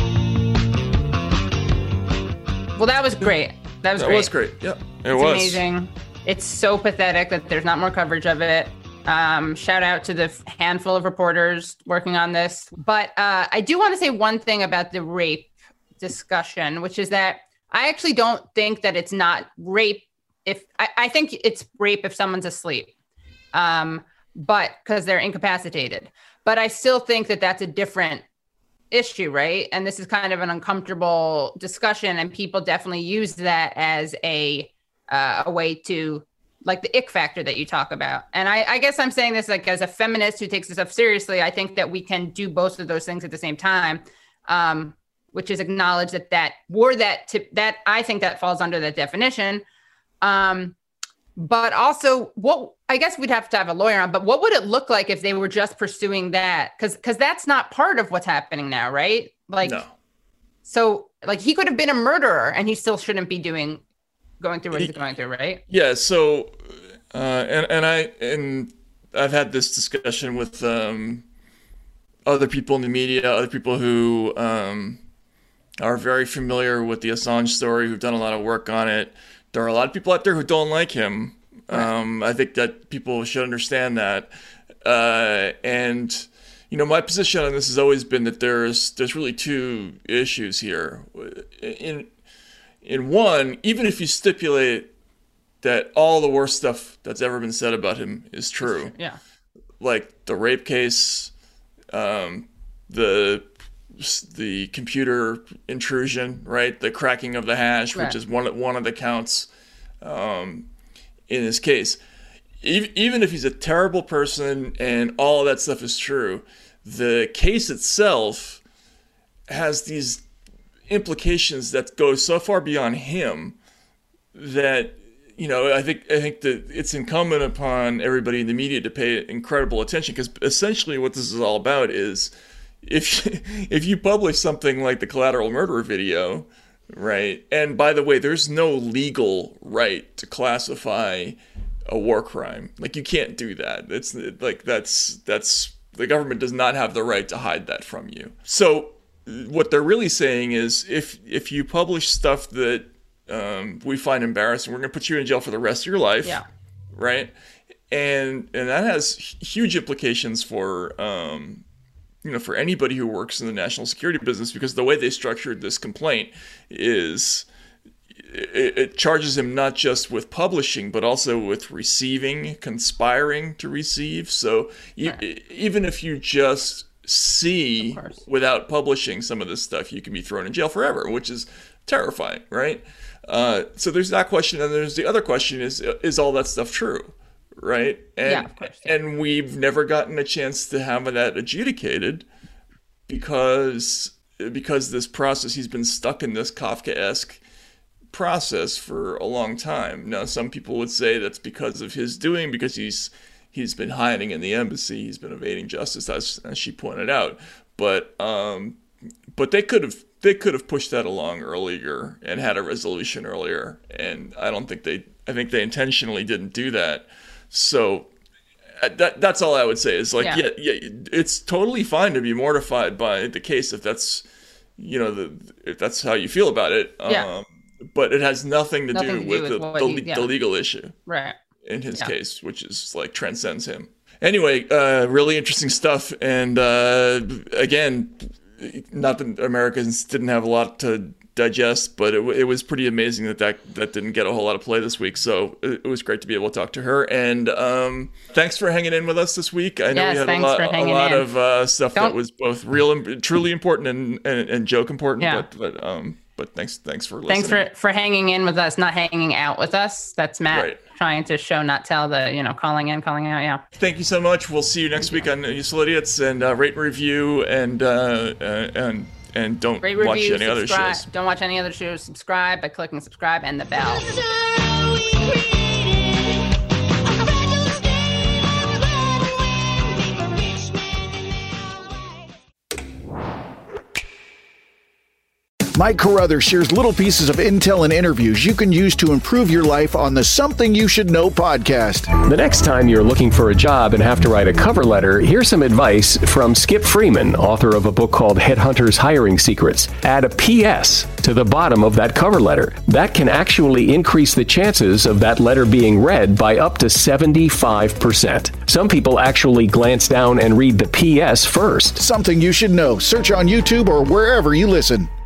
Speaker 1: Well, that was great. That was
Speaker 2: that
Speaker 1: great.
Speaker 2: was great. Yep, it
Speaker 1: it's
Speaker 2: was
Speaker 1: amazing. It's so pathetic that there's not more coverage of it. Um, shout out to the handful of reporters working on this. But uh, I do want to say one thing about the rape discussion, which is that I actually don't think that it's not rape. If I, I think it's rape if someone's asleep, um, but because they're incapacitated. But I still think that that's a different issue, right? And this is kind of an uncomfortable discussion, and people definitely use that as a uh, a way to like the ick factor that you talk about. And I, I guess I'm saying this like as a feminist who takes this stuff seriously, I think that we can do both of those things at the same time, um, which is acknowledge that that were that to, that I think that falls under that definition. Um, but also what I guess we'd have to have a lawyer on, but what would it look like if they were just pursuing that? Cause, cause that's not part of what's happening now. Right. Like, no. So like he could have been a murderer and he still shouldn't be doing, going through what he's going through. Right.
Speaker 2: Yeah. So, uh, and, and I, and I've had this discussion with, um, other people in the media, other people who, um, are very familiar with the Assange story, who've done a lot of work on it. There are a lot of people out there who don't like him. Um, I think that people should understand that. Uh, and, you know, my position on this has always been that there's there's really two issues here. In in one, even if you stipulate that all the worst stuff that's ever been said about him is true,
Speaker 1: yeah,
Speaker 2: like the rape case, um, the the computer intrusion, right, the cracking of the hash, right, which is one one of the counts. Um, in this case, even if he's a terrible person and all of that stuff is true, the case itself has these implications that go so far beyond him that, you know, I think I think that it's incumbent upon everybody in the media to pay incredible attention, because essentially what this is all about is if if you publish something like the Collateral Murder video, right? And by the way, there's no legal right to classify a war crime. Like, you can't do that. It's like that's that's the government does not have the right to hide that from you. So what they're really saying is if if you publish stuff that um, we find embarrassing, we're going to put you in jail for the rest of your life.
Speaker 1: Yeah.
Speaker 2: Right. And and that has huge implications for um, you know, for anybody who works in the national security business, because the way they structured this complaint is it, it charges him not just with publishing, but also with receiving, conspiring to receive. So right. e- even if you just see without publishing some of this stuff, you can be thrown in jail forever, which is terrifying, right? Uh, so there's that question, and there's the other question is, is all that stuff true? Right. And
Speaker 1: yeah, of course, yeah.
Speaker 2: and we've never gotten a chance to have that adjudicated because because this process, he's been stuck in this Kafkaesque process for a long time. Now, some people would say that's because of his doing, because he's he's been hiding in the embassy, he's been evading justice, as as she pointed out. But um, but they could have they could have pushed that along earlier and had a resolution earlier. And I don't think they I think they intentionally didn't do that. So that that's all I would say is like, yeah. yeah, yeah, it's totally fine to be mortified by the case if that's, you know, the if that's how you feel about it.
Speaker 1: Yeah.
Speaker 2: Um, but it has nothing to
Speaker 1: nothing
Speaker 2: do
Speaker 1: to
Speaker 2: with,
Speaker 1: do with
Speaker 2: the, the,
Speaker 1: he, yeah.
Speaker 2: the legal issue.
Speaker 1: Right.
Speaker 2: In his
Speaker 1: yeah.
Speaker 2: case, which is like transcends him. Anyway, uh, really interesting stuff. And uh, again, not that Americans didn't have a lot to digest, but it, it was pretty amazing that, that that didn't get a whole lot of play this week. So it, it was great to be able to talk to her. And um, thanks for hanging in with us this week. I know
Speaker 1: yes,
Speaker 2: we had
Speaker 1: thanks
Speaker 2: a lot,
Speaker 1: for
Speaker 2: a lot
Speaker 1: in.
Speaker 2: of uh, stuff
Speaker 1: Don't...
Speaker 2: that was both real and truly important and, and, and joke important.
Speaker 1: Yeah.
Speaker 2: But but um, but thanks thanks for listening.
Speaker 1: Thanks for for hanging in with us, not hanging out with us. That's Matt
Speaker 2: right.
Speaker 1: trying to show, not tell. The you know calling in, calling out. Yeah.
Speaker 2: Thank you so much. We'll see you next week on Useful Idiots, and uh, rate and review and uh, uh, and. And don't
Speaker 1: Rate,
Speaker 2: watch
Speaker 1: review,
Speaker 2: any other
Speaker 1: subscribe.
Speaker 2: shows.
Speaker 1: Don't watch any other shows. Subscribe by clicking subscribe and the bell.
Speaker 4: Mike Carruthers shares little pieces of intel and interviews you can use to improve your life on the Something You Should Know podcast.
Speaker 5: The next time you're looking for a job and have to write a cover letter, here's some advice from Skip Freeman, author of a book called Headhunters Hiring Secrets. Add a P S to the bottom of that cover letter. That can actually increase the chances of that letter being read by up to seventy-five percent. Some people actually glance down and read the P S first.
Speaker 4: Something You Should Know. Search on YouTube or wherever you listen.